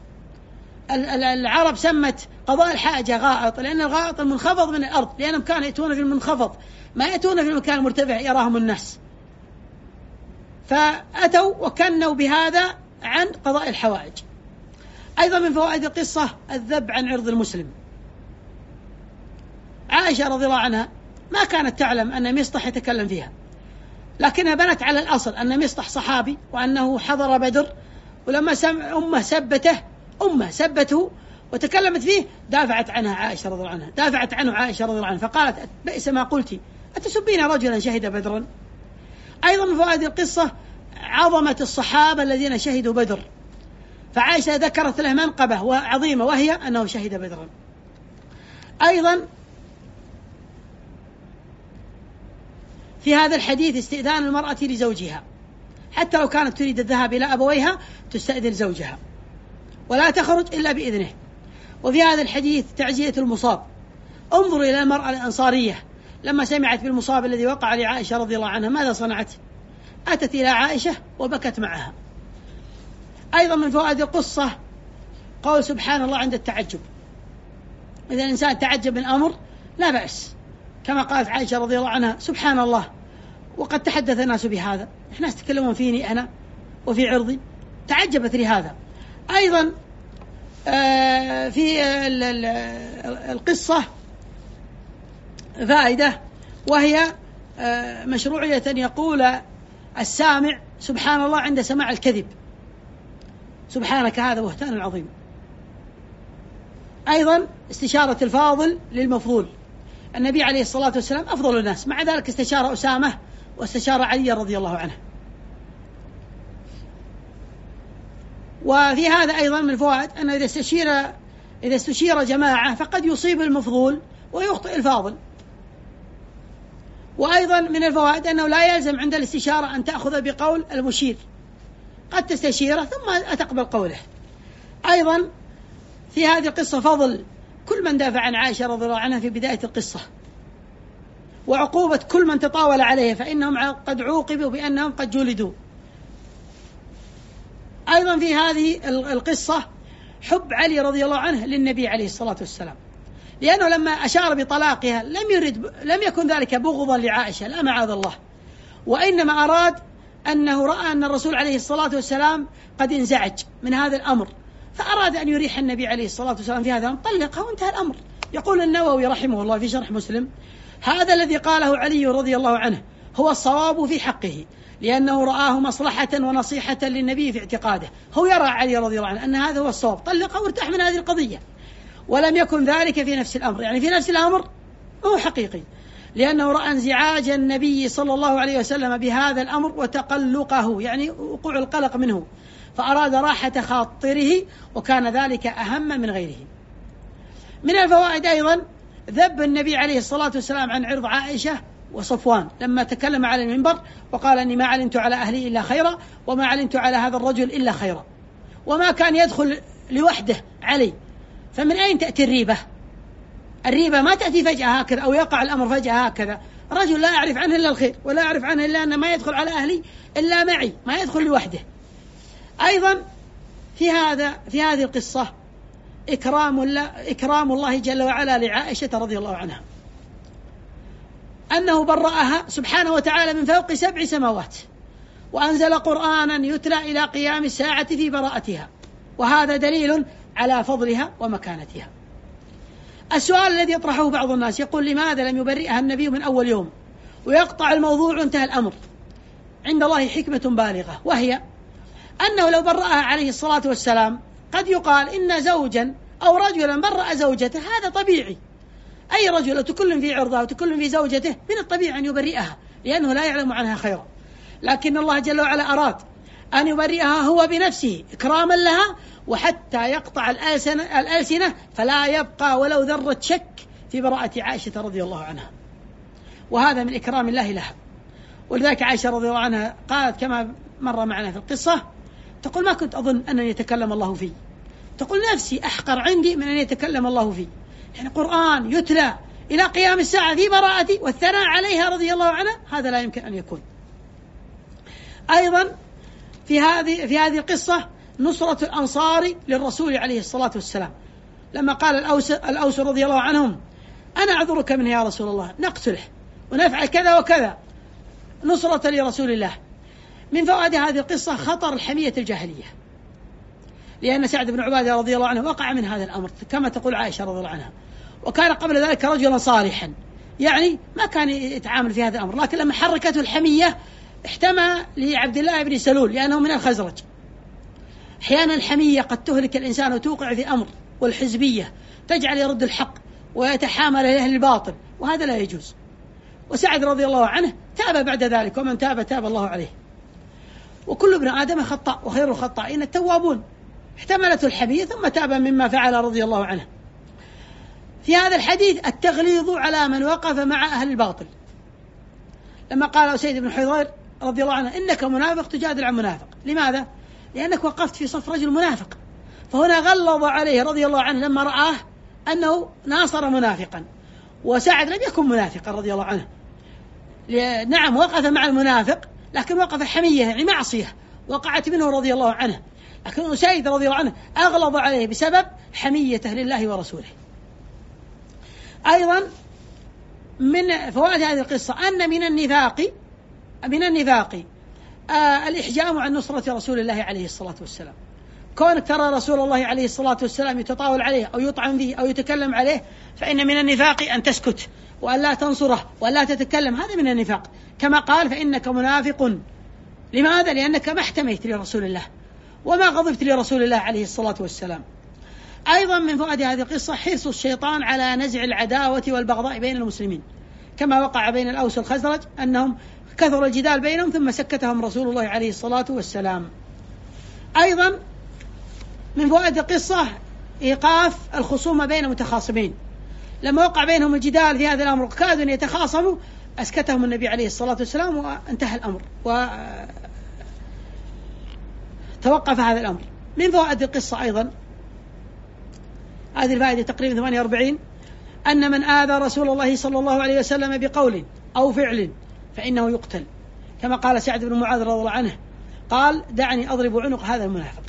العرب سمت قضاء الحاجة غائط لأن الغائط المنخفض من الأرض، لأنهم كانوا يأتون في المنخفض ما يأتون في المكان المرتفع يراهم الناس، فأتوا وكنوا بهذا عن قضاء الحوائج. أيضا من فوائد القصة الذب عن عرض المسلم. عائشة رضي الله عنها ما كانت تعلم أن مصطح يتكلم فيها، لكنها بنت على الأصل أن مصطح صحابي وأنه حضر بدر، ولما سمع أمه سبته أمه سبته وتكلمت فيه دافعت عنها عائشة رضي الله عنها، دافعت عنه عائشة رضي الله عنها، فقالت: بئس ما قلتي، أتسبين رجلا شهد بدرا؟ أيضا من فوائد القصة عظمة الصحابة الذين شهدوا بدر، فعائشة ذكرت له منقبة عظيمة وهي أنه شهد بدرا. أيضا في هذا الحديث استئذان المرأة لزوجها، حتى لو كانت تريد الذهاب إلى أبويها تستأذن زوجها ولا تخرج إلا بإذنه. وفي هذا الحديث تعزية المصاب. انظروا إلى المرأة الأنصارية لما سمعت بالمصاب الذي وقع لعائشة رضي الله عنها ماذا صنعت؟ أتت إلى عائشة وبكت معها. أيضا من فوائد القصة قول سبحان الله عند التعجب، إذا الإنسان تعجب من أمر لا بأس، كما قالت عائشة رضي الله عنها: سبحان الله، وقد تحدث الناس بهذا، الناس يتكلمون فيني أنا وفي عرضي، تعجبت لهذا. أيضا في القصة فائدة، وهي مشروعية أن يقول السامع سبحان الله عند سماع الكذب، سبحانك هذا بهتان عظيم. أيضا استشارة الفاضل للمفضول، النبي عليه الصلاة والسلام أفضل الناس، مع ذلك استشار أسامة واستشار علي رضي الله عنه. وفي هذا أيضا من الفوائد أنه إذا استشير إذا استشير جماعة فقد يصيب المفضول ويخطئ الفاضل. وأيضا من الفوائد أنه لا يلزم عند الاستشارة أن تأخذ بقول المشير، قد تستشيره ثم تقبل قوله. أيضا في هذه القصة فضل كل من دافع عن عائشة رضي الله عنها في بداية القصة، وعقوبة كل من تطاول عليه فإنهم قد عوقبوا بأنهم قد جلدوا. أيضا في هذه القصة حب علي رضي الله عنه للنبي عليه الصلاة والسلام، لأنه لما أشار بطلاقها لم يرد لم يكن ذلك بغضا لعائشة، لا معاذ الله، وإنما أراد أنه رأى أن الرسول عليه الصلاة والسلام قد انزعج من هذا الأمر، فأراد أن يريح النبي عليه الصلاة والسلام في هذا الأمر، طلقها وانتهى الأمر. يقول النووي رحمه الله في شرح مسلم: هذا الذي قاله علي رضي الله عنه هو الصواب في حقه، لأنه رآه مصلحة ونصيحة للنبي في اعتقاده. هو يرى علي رضي الله عنه أن هذا هو الصواب، طلقه وارتاح من هذه القضية، ولم يكن ذلك في نفس الأمر، يعني في نفس الأمر هو حقيقي، لأنه رأى انزعاج النبي صلى الله عليه وسلم بهذا الأمر وتقلقه، يعني وقوع القلق منه، فأراد راحة خاطره، وكان ذلك أهم من غيره. من الفوائد أيضا ذب النبي عليه الصلاة والسلام عن عرض عائشة وصفوان لما تكلم على المنبر وقال: أني ما علمت على أهلي إلا خيرا، وما علمت على هذا الرجل إلا خيرا. وما كان يدخل لوحده علي، فمن أين تأتي الريبة؟ الريبة ما تأتي فجأة هكذا، أو يقع الأمر فجأة هكذا. رجل لا أعرف عنه إلا الخير، ولا أعرف عنه إلا أن ما يدخل على أهلي إلا معي، ما يدخل لوحده. أيضا في هذا في هذه القصة إكرام الله, إكرام الله جل وعلا لعائشة رضي الله عنها، أنه برأها سبحانه وتعالى من فوق سبع سماوات، وأنزل قرآنا يتلى إلى قيام الساعة في براءتها، وهذا دليل على فضلها ومكانتها. السؤال الذي يطرحه بعض الناس يقول: لماذا لم يبرئها النبي من أول يوم ويقطع الموضوع وانتهى الأمر؟ عند الله حكمة بالغة، وهي أنه لو برأها عليه الصلاة والسلام قد يقال إن زوجا أو رجلا برأ زوجته، هذا طبيعي. أي رجل أو تكلم في عرضها وتكلم في زوجته من الطبيعي أن يبرئها، لأنه لا يعلم عنها خيرا. لكن الله جل وعلا أراد أن يبرئها هو بنفسه إكراما لها، وحتى يقطع الألسنة فلا يبقى ولو ذرة شك في براءة عائشة رضي الله عنها، وهذا من إكرام الله لها. ولذلك عائشة رضي الله عنها قالت كما مر معنا في القصة، تقول: ما كنت أظن أن يتكلم الله فيه، تقول نفسي أحقر عندي من أن يتكلم الله فيه. يعني قرآن يتلى إلى قيام الساعة في براءتي والثناء عليها رضي الله عنها، هذا لا يمكن أن يكون. أيضا في هذه في هذه القصة نصرة الأنصار للرسول عليه الصلاة والسلام، لما قال الأوس, الأوس رضي الله عنهم: أنا أعذرك منه يا رسول الله، نقتله ونفعل كذا وكذا، نصرة لرسول الله. من فوائد هذه القصة خطر الحمية الجاهلية، لأن سعد بن عبادة رضي الله عنه وقع من هذا الأمر كما تقول عائشة رضي الله عنها، وكان قبل ذلك رجلا صالحا، يعني ما كان يتعامل في هذا الأمر، لكن لما حركته الحمية احتمى لعبد الله بن سلول لأنه من الخزرج. أحيانا الحمية قد تهلك الإنسان وتوقع في أمر، والحزبية تجعل يرد الحق ويتحامل لأهل الباطل، وهذا لا يجوز. وسعد رضي الله عنه تاب بعد ذلك، ومن تاب تاب الله عليه. وكل ابن آدم خطأ وخير الخطائين التوابون. احتملته الحمية ثم تاب مما فعل رضي الله عنه. في هذا الحديث التغليظ على من وقف مع أهل الباطل، لما قال أسيد بن حضير رضي الله عنه: إنك منافق تجادل عن منافق. لماذا؟ لأنك وقفت في صف رجل منافق. فهنا غلظ عليه رضي الله عنه لما رآه أنه ناصر منافقا، وسعد لم يكن منافقا رضي الله عنه. نعم وقف مع المنافق، لكن وقف حمية، يعني معصية وقعت منه رضي الله عنه، لكن أسيد رضي الله عنه أغلظ عليه بسبب حميته لله ورسوله. أيضا من فوائد هذه القصة أن من النفاق من النفاق آه الإحجام عن نصرة رسول الله عليه الصلاة والسلام. كونك ترى رسول الله عليه الصلاة والسلام يتطاول عليه أو يطعن به أو يتكلم عليه، فإن من النفاق أن تسكت وأن لا تنصره وأن لا تتكلم، هذا من النفاق. كما قال: فإنك منافق. لماذا؟ لأنك ما احتميت لرسول الله وما غضبت لرسول الله عليه الصلاة والسلام. أيضا من فوائد هذه القصة حرص الشيطان على نزع العداوة والبغضاء بين المسلمين، كما وقع بين الأوس والخزرج أنهم كثر الجدال بينهم ثم سكتهم رسول الله عليه الصلاة والسلام. أيضا من فوائد القصة إيقاف الخصومة بين متخاصمين، لما وقع بينهم الجدال في هذا الأمر كادوا أن يتخاصموا، أسكتهم النبي عليه الصلاة والسلام وانتهى الأمر وتوقف هذا الأمر. من فوائد القصة أيضا، هذه الفائدة تقريبا ثمانية وأربعين، أن من آذى رسول الله صلى الله عليه وسلم بقول أو فعل فإنه يقتل، كما قال سعد بن معاذ رضي الله عنه قال: دعني أضرب عنق هذا المنافق.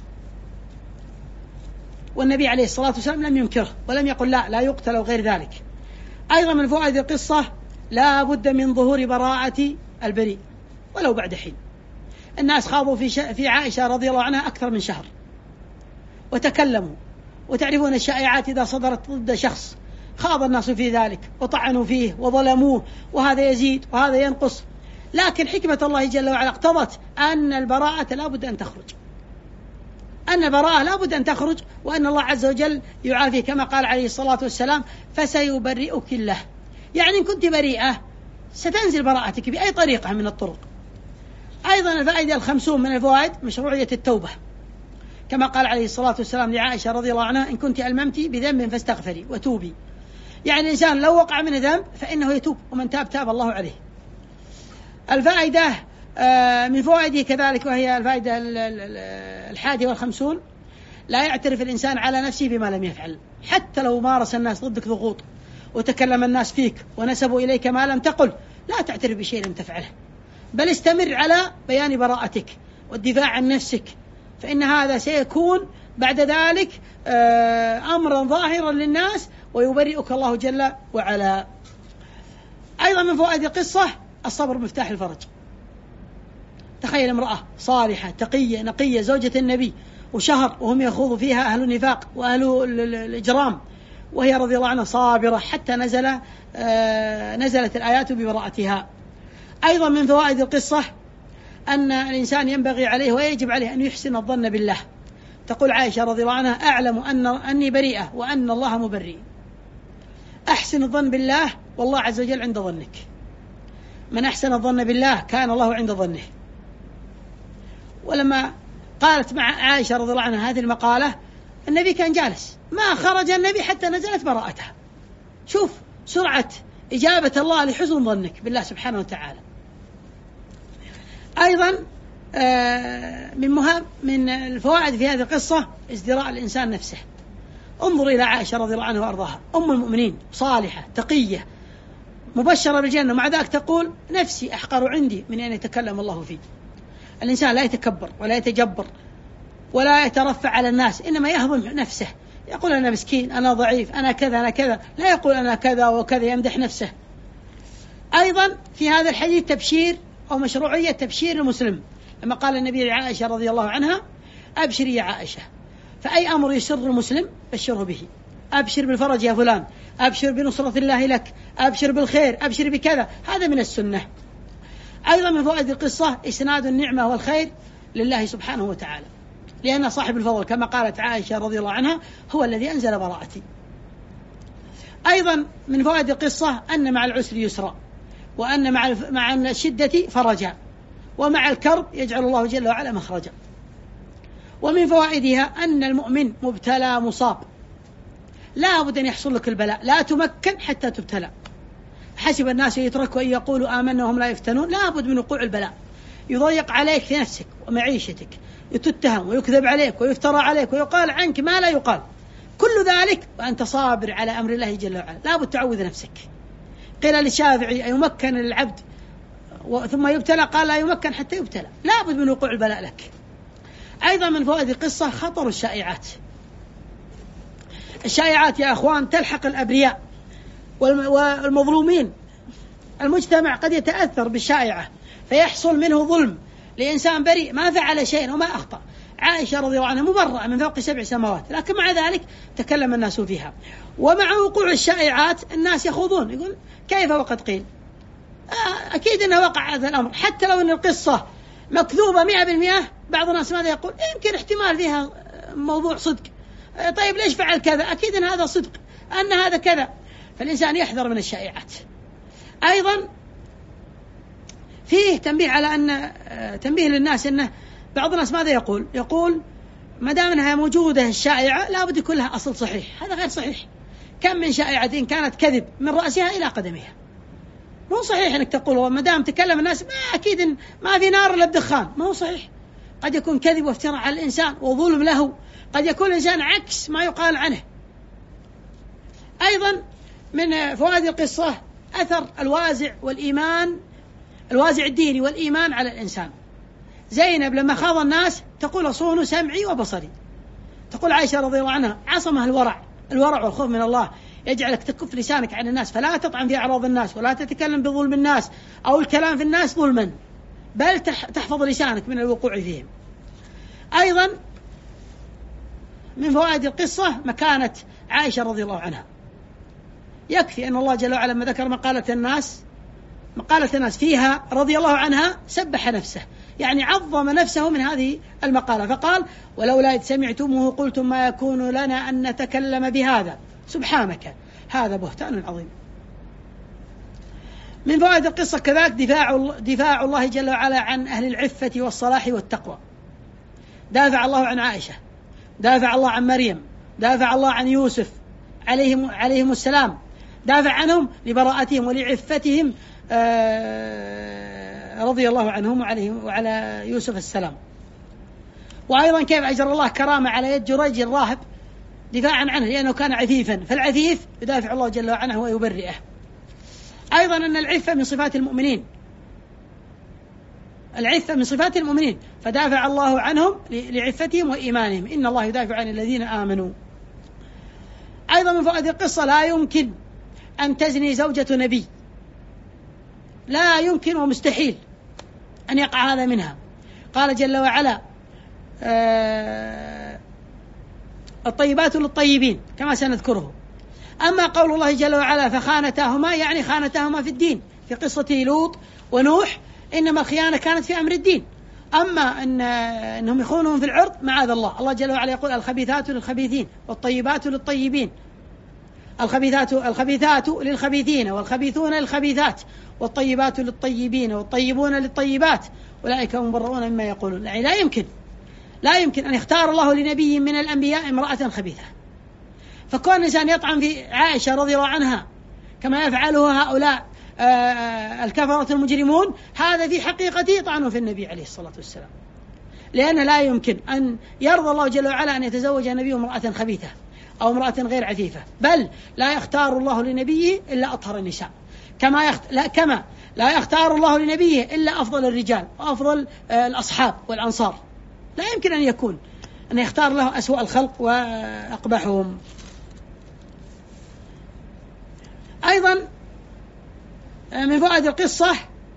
والنبي عليه الصلاة والسلام لم ينكره ولم يقل لا لا يقتل أو غير ذلك. أيضا من فوائد القصة لا بد من ظهور براءة البريء ولو بعد حين. الناس خاضوا في, في عائشة رضي الله عنها أكثر من شهر وتكلموا، وتعرفون الشائعات إذا صدرت ضد شخص خاض الناس في ذلك وطعنوا فيه وظلموه، وهذا يزيد وهذا ينقص. لكن حكمة الله جل وعلا اقتضت أن البراءة لا بد أن تخرج، أن البراءة لا بد أن تخرج، وأن الله عز وجل يعافيه، كما قال عليه الصلاة والسلام: فسيبرئك الله. يعني إن كنت بريئة ستنزل براءتك بأي طريقة من الطرق. أيضا الفائدة الخمسون من الفوائد مشروعية التوبة، كما قال عليه الصلاة والسلام لعائشة رضي الله عنها: إن كنت ألممت بذنب فاستغفري وتوبي. يعني الإنسان لو وقع من ذنب فإنه يتوب، ومن تاب تاب الله عليه. الفائدة من فوائده كذلك، وهي الفائدة الحادية والخمسون، لا يعترف الإنسان على نفسه بما لم يفعل، حتى لو مارس الناس ضدك ضغوط وتكلم الناس فيك ونسبوا إليك ما لم تقل، لا تعترف بشيء لم تفعله، بل استمر على بيان براءتك والدفاع عن نفسك، فإن هذا سيكون بعد ذلك أمرا ظاهرا للناس ويبرئك الله جل وعلا. أيضا من فوائد القصة الصبر مفتاح الفرج. تخيل امرأة صالحة تقية نقية زوجة النبي، وشهر وهم يخوض فيها أهل النفاق وأهل الإجرام، وهي رضي الله عنها صابرة حتى نزل آه نزلت الآيات ببراءتها. أيضا من فوائد القصة أن الإنسان ينبغي عليه ويجب عليه أن يحسن الظن بالله. تقول عائشة رضي الله عنها: أعلم أن أني بريئة وأن الله مبرئ. أحسن الظن بالله والله عز وجل عند ظنك. من أحسن الظن بالله كان الله عند ظنه. ولما قالت مع عائشة رضي الله عنها هذه المقالة النبي كان جالس، ما خرج النبي حتى نزلت براءتها. شوف سرعة إجابة الله لحسن ظنك بالله سبحانه وتعالى. أيضا من مهم من الفوائد في هذه القصة ازدراء الإنسان نفسه. انظر إلى عائشة رضي الله عنها وأرضاها، أم المؤمنين صالحة تقية مبشرة بالجنة، مع ذلك تقول: نفسي أحقر عندي من أن يتكلم الله فيه. الإنسان لا يتكبر ولا يتجبر ولا يترفع على الناس، إنما يهضم نفسه، يقول: أنا مسكين، أنا ضعيف، أنا كذا أنا كذا، لا يقول أنا كذا وكذا، يمدح نفسه. أيضا في هذا الحديث تبشير أو مشروعية تبشير المسلم، لما قال النبي لعائشة رضي الله عنها: أبشري يا عائشة، فأي أمر يسر المسلم بشره به. أبشر بالفرج يا فلان، أبشر بنصرة الله لك، أبشر بالخير، أبشر بكذا، هذا من السنة. أيضا من فوائد القصة إسناد النعمة والخير لله سبحانه وتعالى، لأن صاحب الفضل كما قالت عائشة رضي الله عنها هو الذي أنزل براءتي. أيضا من فوائد القصة أن مع العسر يسرا، وأن مع مع الشدة فرجا، ومع الكرب يجعل الله جل وعلا مخرجا. ومن فوائدها أن المؤمن مبتلى مصاب، لا بد أن يحصل لك البلاء، لا تمكن حتى تبتلى. حسب الناس يتركوا أن يقولوا آمنا وهم لا يفتنون، لا بد من وقوع البلاء، يضيق عليك في نفسك ومعيشتك، يتتهم ويكذب عليك ويفترى عليك ويقال عنك ما لا يقال، كل ذلك وأنت صابر على أمر الله جل وعلا، لا بد تعوذ نفسك. قيل للشافعي: أيمكن العبد ثم يبتلى؟ قال: لا يمكن حتى يبتلى، لا بد من وقوع البلاء لك. أيضا من فوائد القصة خطر الشائعات. الشائعات يا أخوان تلحق الأبرياء والمظلومين. المجتمع قد يتأثر بالشائعة فيحصل منه ظلم لإنسان بريء ما فعل شيئا وما أخطأ. عائشة رضي الله عنها مبرأة من فوق سبع سماوات، لكن مع ذلك تكلم الناس فيها. ومع وقوع الشائعات الناس يخوضون، يقول: كيف وقد قيل؟ أكيد أنه وقع هذا الأمر، حتى لو أن القصة مكذوبة مئة بالمئة. بعض الناس ماذا يقول؟ يمكن احتمال فيها موضوع صدق، طيب ليش فعل كذا؟ أكيد أن هذا صدق، أن هذا كذا. فالإنسان يحذر من الشائعات. أيضا فيه تنبيه على أن تنبيه للناس أنه بعض الناس ماذا يقول؟ يقول ما دام أنها موجودة الشائعة لا بد يكون لها أصل صحيح. هذا غير صحيح. كم من شائعة كانت كذب من رأسها إلى قدمها. مو صحيح أنك تقول ما دام تكلم الناس ما أكيد ما في نار إلا بدخان، ما هو صحيح. قد يكون كذب وافتراء على الإنسان وظلم له، قد يكون الإنسان عكس ما يقال عنه. أيضا من فوائد القصة أثر الوازع والإيمان، الوازع الديني والإيمان على الإنسان. زينب لما خاض الناس تقول: صون سمعي وبصري. تقول عائشة رضي الله عنها: عصمها الورع، الورع والخوف من الله يجعلك تكف لسانك عن الناس، فلا تطعن في أعراض الناس ولا تتكلم بظلم الناس أو الكلام في الناس ظلما، بل تحفظ لسانك من الوقوع فيهم. أيضا من فوائد القصة مكانة عائشة رضي الله عنها. يكفي أن الله جل وعلا لما ذكر مقالة الناس مقالة الناس فيها رضي الله عنها سبح نفسه، يعني عظم نفسه من هذه المقالة، فقال: ولولا إذ سمعتموه قلتم ما يكون لنا أن نتكلم بهذا سبحانك هذا بهتان عظيم. من فوائد القصة كذلك دفاع, دفاع الله جل وعلا عن أهل العفة والصلاح والتقوى. دافع الله عن عائشة، دافع الله عن مريم، دافع الله عن يوسف عليهم, عليهم السلام، دافع عنهم لبراءتهم ولعفتهم رضي الله عنهم وعليهم وعلى يوسف السلام. وأيضا كيف أجر الله كرامة على يد جريج الراهب دفاعا عنه لأنه كان عفيفا، فالعفيف يدافع الله جل وعلا ويبرئه. أيضا أن العفة من صفات المؤمنين، العفة من صفات المؤمنين، فدافع الله عنهم لعفتهم وإيمانهم، إن الله يدافع عن الذين آمنوا. أيضا من فوائد القصة لا يمكن أن تزني زوجة نبي، لا يمكن ومستحيل أن يقع هذا منها. قال جل وعلا: آه الطيبات للطيبين كما سنذكره. أما قول الله جل وعلا فخانتاهما يعني خانتاهما في الدين، في قصة لوط ونوح إنما الخيانة كانت في أمر الدين. أما إن أنهم يخونون في العرض معاذ الله، الله جل وعلا يقول الخبيثات للخبيثين والطيبات للطيبين، الخبيثات الخبيثات للخبيثين والخبيثون للخبيثات والطيبات للطيبين والطيبون للطيبات أولئك هم مبرؤون مما يقولون. يعني لا يمكن لا يمكن أن يختار الله لنبي من الأنبياء امرأة خبيثة. فكون الإنسان يطعن في عائشة رضي الله عنها كما يفعله هؤلاء الكفرة المجرمون، هذا في حقيقته طعن في النبي عليه الصلاة والسلام، لأن لا يمكن أن يرضى الله جل وعلا أن يتزوج نبيه امرأة خبيثة أو امرأة غير عفيفة، بل لا يختار الله لنبيه إلا أطهر النساء، كما يخت... لا كما لا يختار الله لنبيه إلا أفضل الرجال وأفضل الأصحاب والأنصار. لا يمكن أن يكون أن يختار له أسوأ الخلق وأقبحهم. أيضا من فوائد القصة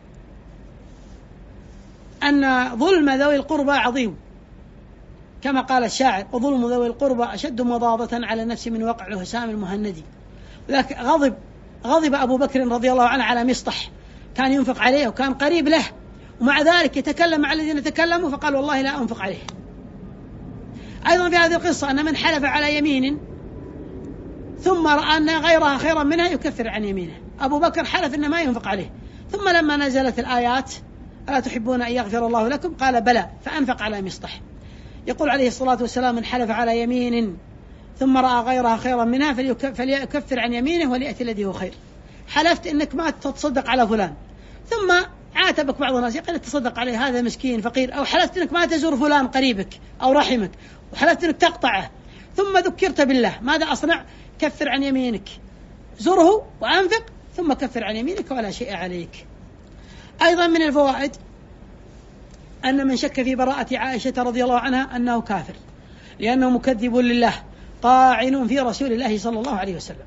أن ظلم ذوي القربى عظيم، كما قال الشاعر وظلم ذوي القربى أشد مضاضة على النفس من وقع الهسام المهندي. وذلك غضب غضب أبو بكر رضي الله عنه على مصطح، كان ينفق عليه وكان قريب له، ومع ذلك يتكلم مع الذين تكلموا فقال والله لا أنفق عليه. أيضا في هذه القصة أن من حلف على يمين ثم رأى أن غيرها خيرا منها يكفر عن يمينه. أبو بكر حلف أنه ما ينفق عليه، ثم لما نزلت الآيات ألا تحبون أن يغفر الله لكم قال بلى فأنفق على مصطح. يقول عليه الصلاة والسلام من حلف على يمين ثم رأى غيرها خيرا منها فليكفر عن يمينه وليأتي الذي هو خير. حلفت أنك ما تتصدق على فلان ثم عاتبك بعض الناس يقول تصدق عليه هذا مسكين فقير، أو حلفت أنك ما تزور فلان قريبك أو رحمك وحلفت أنك تقطعه ثم ذكرت بالله، ماذا أصنع؟ كفر عن يمينك، زره وأنفق ثم كفر عن يمينك ولا شيء عليك. أيضا من الفوائد أن من شك في براءة عائشة رضي الله عنها أنه كافر، لأنه مكذب لله طاعن في رسول الله صلى الله عليه وسلم.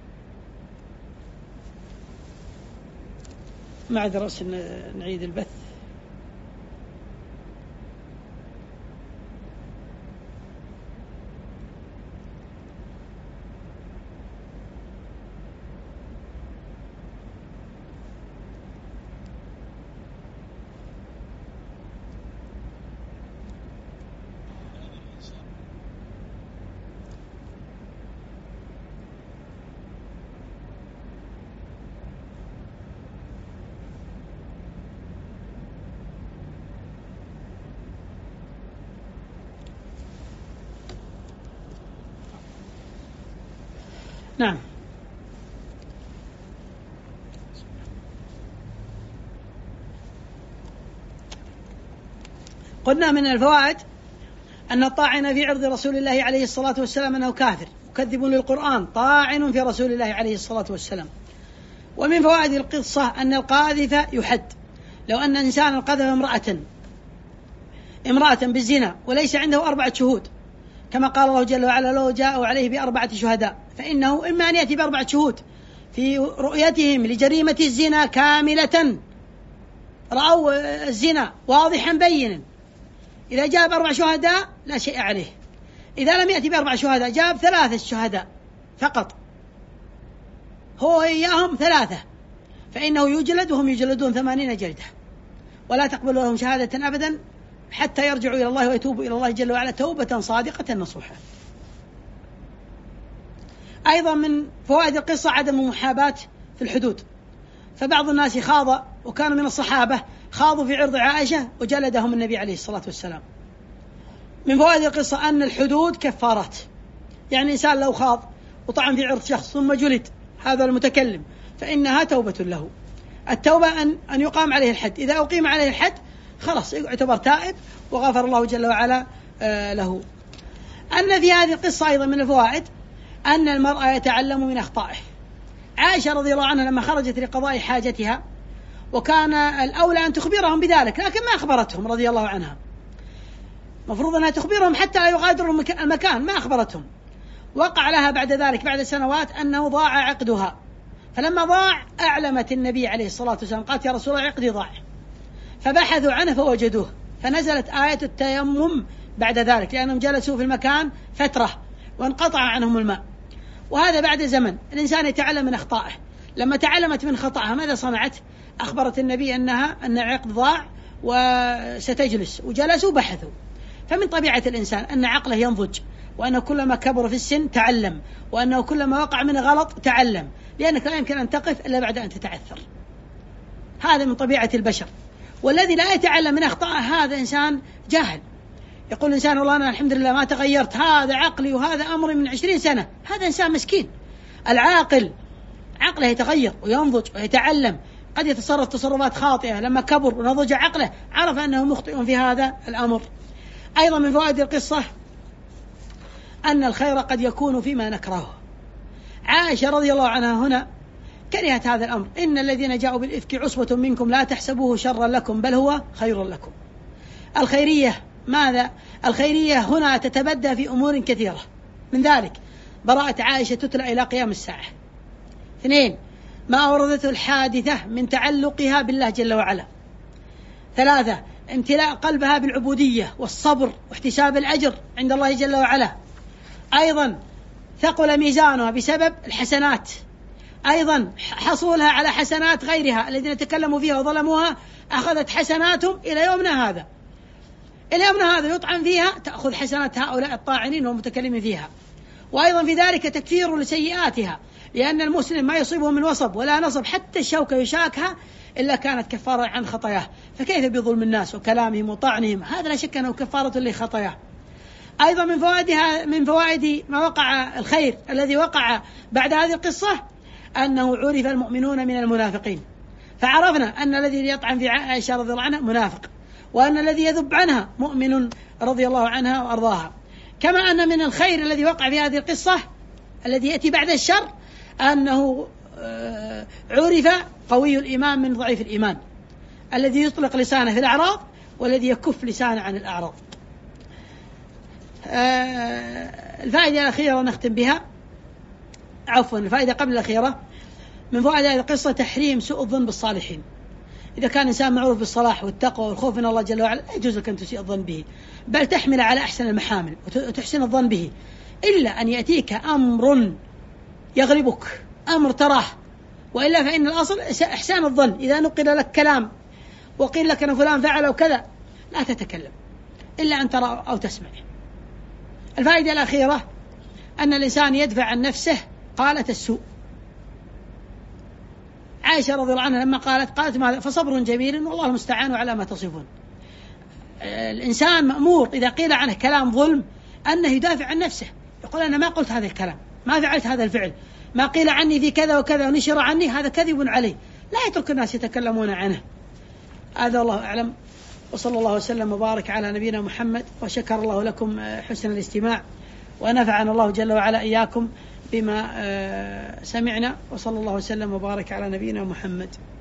معذرة نعيد البث. نعم. قلنا من الفوائد أن الطاعن في عرض رسول الله عليه الصلاة والسلام أنه كافر مكذب للقرآن طاعن في رسول الله عليه الصلاة والسلام. ومن فوائد القصة أن القاذف يحد. لو أن إنسانا قذف امرأة امرأة بالزنا وليس عنده أربعة شهود، كما قال الله جل وعلا لو جاءوا عليه بأربعة شهداء، فإنه إما أن يأتي بأربعة شهود في رؤيتهم لجريمة الزنا كاملة، رأوا الزنا واضحا بينا، إذا جاب أربع شهداء لا شيء عليه. إذا لم يأتي بأربع شهداء جاب ثلاثة شهداء فقط، هو إياهم ثلاثة، فإنه يجلد وهم يجلدون ثمانين جلدة، ولا تقبل لهم شهادة أبدا حتى يرجعوا إلى الله ويتوبوا إلى الله جل وعلا توبة صادقة نصوحة. أيضا من فوائد القصة عدم المحاباة في الحدود، فبعض الناس خاض وكانوا من الصحابة خاضوا في عرض عائشة وجلدهم النبي عليه الصلاة والسلام. من فوائد القصة أن الحدود كفارات، يعني إنسان لو خاض وطعن في عرض شخص ثم جلد هذا المتكلم فإنها توبة له. التوبة أن أن يقام عليه الحد، إذا أقيم عليه الحد خلاص يعتبر تائب وغفر الله جل وعلا له. أن في هذه القصة أيضا من الفوائد أن المرأة يتعلم من أخطائه. عائشة رضي الله عنها لما خرجت لقضاء حاجتها وكان الأولى أن تخبرهم بذلك، لكن ما أخبرتهم رضي الله عنها، مفروض أنها تخبرهم حتى لا يغادروا المكان، ما أخبرتهم. وقع لها بعد ذلك بعد سنوات أنه ضاع عقدها، فلما ضاع أعلمت النبي عليه الصلاة والسلام قالت يا رسول الله عقدي ضاع، فبحثوا عنه فوجدوه، فنزلت آية التيمم بعد ذلك لأنهم جلسوا في المكان فترة وانقطع عنهم الماء. وهذا بعد زمن الإنسان يتعلم من أخطائه. لما تعلمت من خطأها ماذا صنعت؟ أخبرت النبي أنها أن عقد ضاع وستجلس، وجلسوا بحثوا. فمن طبيعة الإنسان أن عقله ينضج، وأنه كلما كبر في السن تعلم، وأنه كلما وقع من غلط تعلم، لأنك لا يمكن أن تقف إلا بعد أن تتعثر. هذا من طبيعة البشر. والذي لا يتعلم من أخطائه هذا إنسان جاهل. يقول الإنسان والله أنا الحمد لله ما تغيرت، هذا عقلي وهذا أمري من عشرين سنة، هذا إنسان مسكين. العاقل عقله يتغير وينضج ويتعلم، قد يتصرف تصرفات خاطئة، لما كبر ونضج عقله عرف أنه مخطئ في هذا الأمر. أيضا من فوائد القصة أن الخير قد يكون فيما نكرهه. عائشة رضي الله عنها هنا كرهت هذا الأمر، إن الذين جاءوا بالإفك عصبة منكم لا تحسبوه شرا لكم بل هو خير لكم. الخيرية ماذا؟ الخيرية هنا تتبدى في أمور كثيرة، من ذلك براءة عائشة تتلى إلى قيام الساعة. اثنين، ما أوردته الحادثة من تعلقها بالله جل وعلا. ثلاثة، امتلاء قلبها بالعبودية والصبر واحتساب الأجر عند الله جل وعلا. أيضا ثقل ميزانها بسبب الحسنات. أيضا حصولها على حسنات غيرها الذين تكلموا فيها وظلموها، أخذت حسناتهم إلى يومنا هذا، إلى يومنا هذا يطعن فيها، تأخذ حسنات هؤلاء الطاعنين والمتكلمين فيها. وأيضا في ذلك تكفير لسيئاتها، لأن المسلم ما يصيبه من وصب ولا نصب حتى الشوكة يشاكها إلا كانت كفارة عن خطاياه، فكيف بظلم الناس وكلامهم وطعنهم؟ هذا لا شك أنه كفارة لخطاياه. أيضا من فوائدها من فوائد ما وقع الخير الذي وقع بعد هذه القصة أنه عرف المؤمنون من المنافقين، فعرفنا أن الذي يطعن في عائشة رضي الله عنها منافق، وأن الذي يذب عنها مؤمن رضي الله عنها وأرضاها. كما أن من الخير الذي وقع في هذه القصة الذي يأتي بعد الشر أنه عرف قوي الإيمان من ضعيف الإيمان، الذي يطلق لسانه في الأعراض والذي يكف لسانه عن الأعراض. الفائدة الأخيرة نختم بها، عفوا الفائدة قبل الأخيرة، من فوائد هذه القصة تحريم سوء الظن بالصالحين. إذا كان إنسان معروف بالصلاح والتقوى والخوف من الله جل وعلا لا يجوز لك أن تسيء الظن به، بل تحمل على أحسن المحامل وتحسن الظن به، إلا أن يأتيك أمر يغلبك، أمر تراه، وإلا فإن الأصل إحسان الظن. إذا نقل لك كلام وقيل لك أن فلان فعل أو كذا لا تتكلم إلا أن ترى أو تسمع. الفائدة الأخيرة أن الإنسان يدفع عن نفسه قالت السوء. عائشة رضي الله عنها لما قالت قالت ماذا؟ فصبر جميل والله المستعان على ما تصفون. الإنسان مأمور إذا قيل عنه كلام ظلم أنه يدافع عن نفسه، يقول أنا ما قلت هذا الكلام، ما فعلت هذا الفعل، ما قيل عني في كذا وكذا ونشر عني هذا كذب عليه، لا يترك الناس يتكلمون عنه. هذا الله أعلم، وصلى الله وسلم وبارك على نبينا محمد، وشكر الله لكم حسن الاستماع، ونفعنا الله جل وعلا إياكم بما سمعنا، وصلى الله وسلم وبارك على نبينا محمد.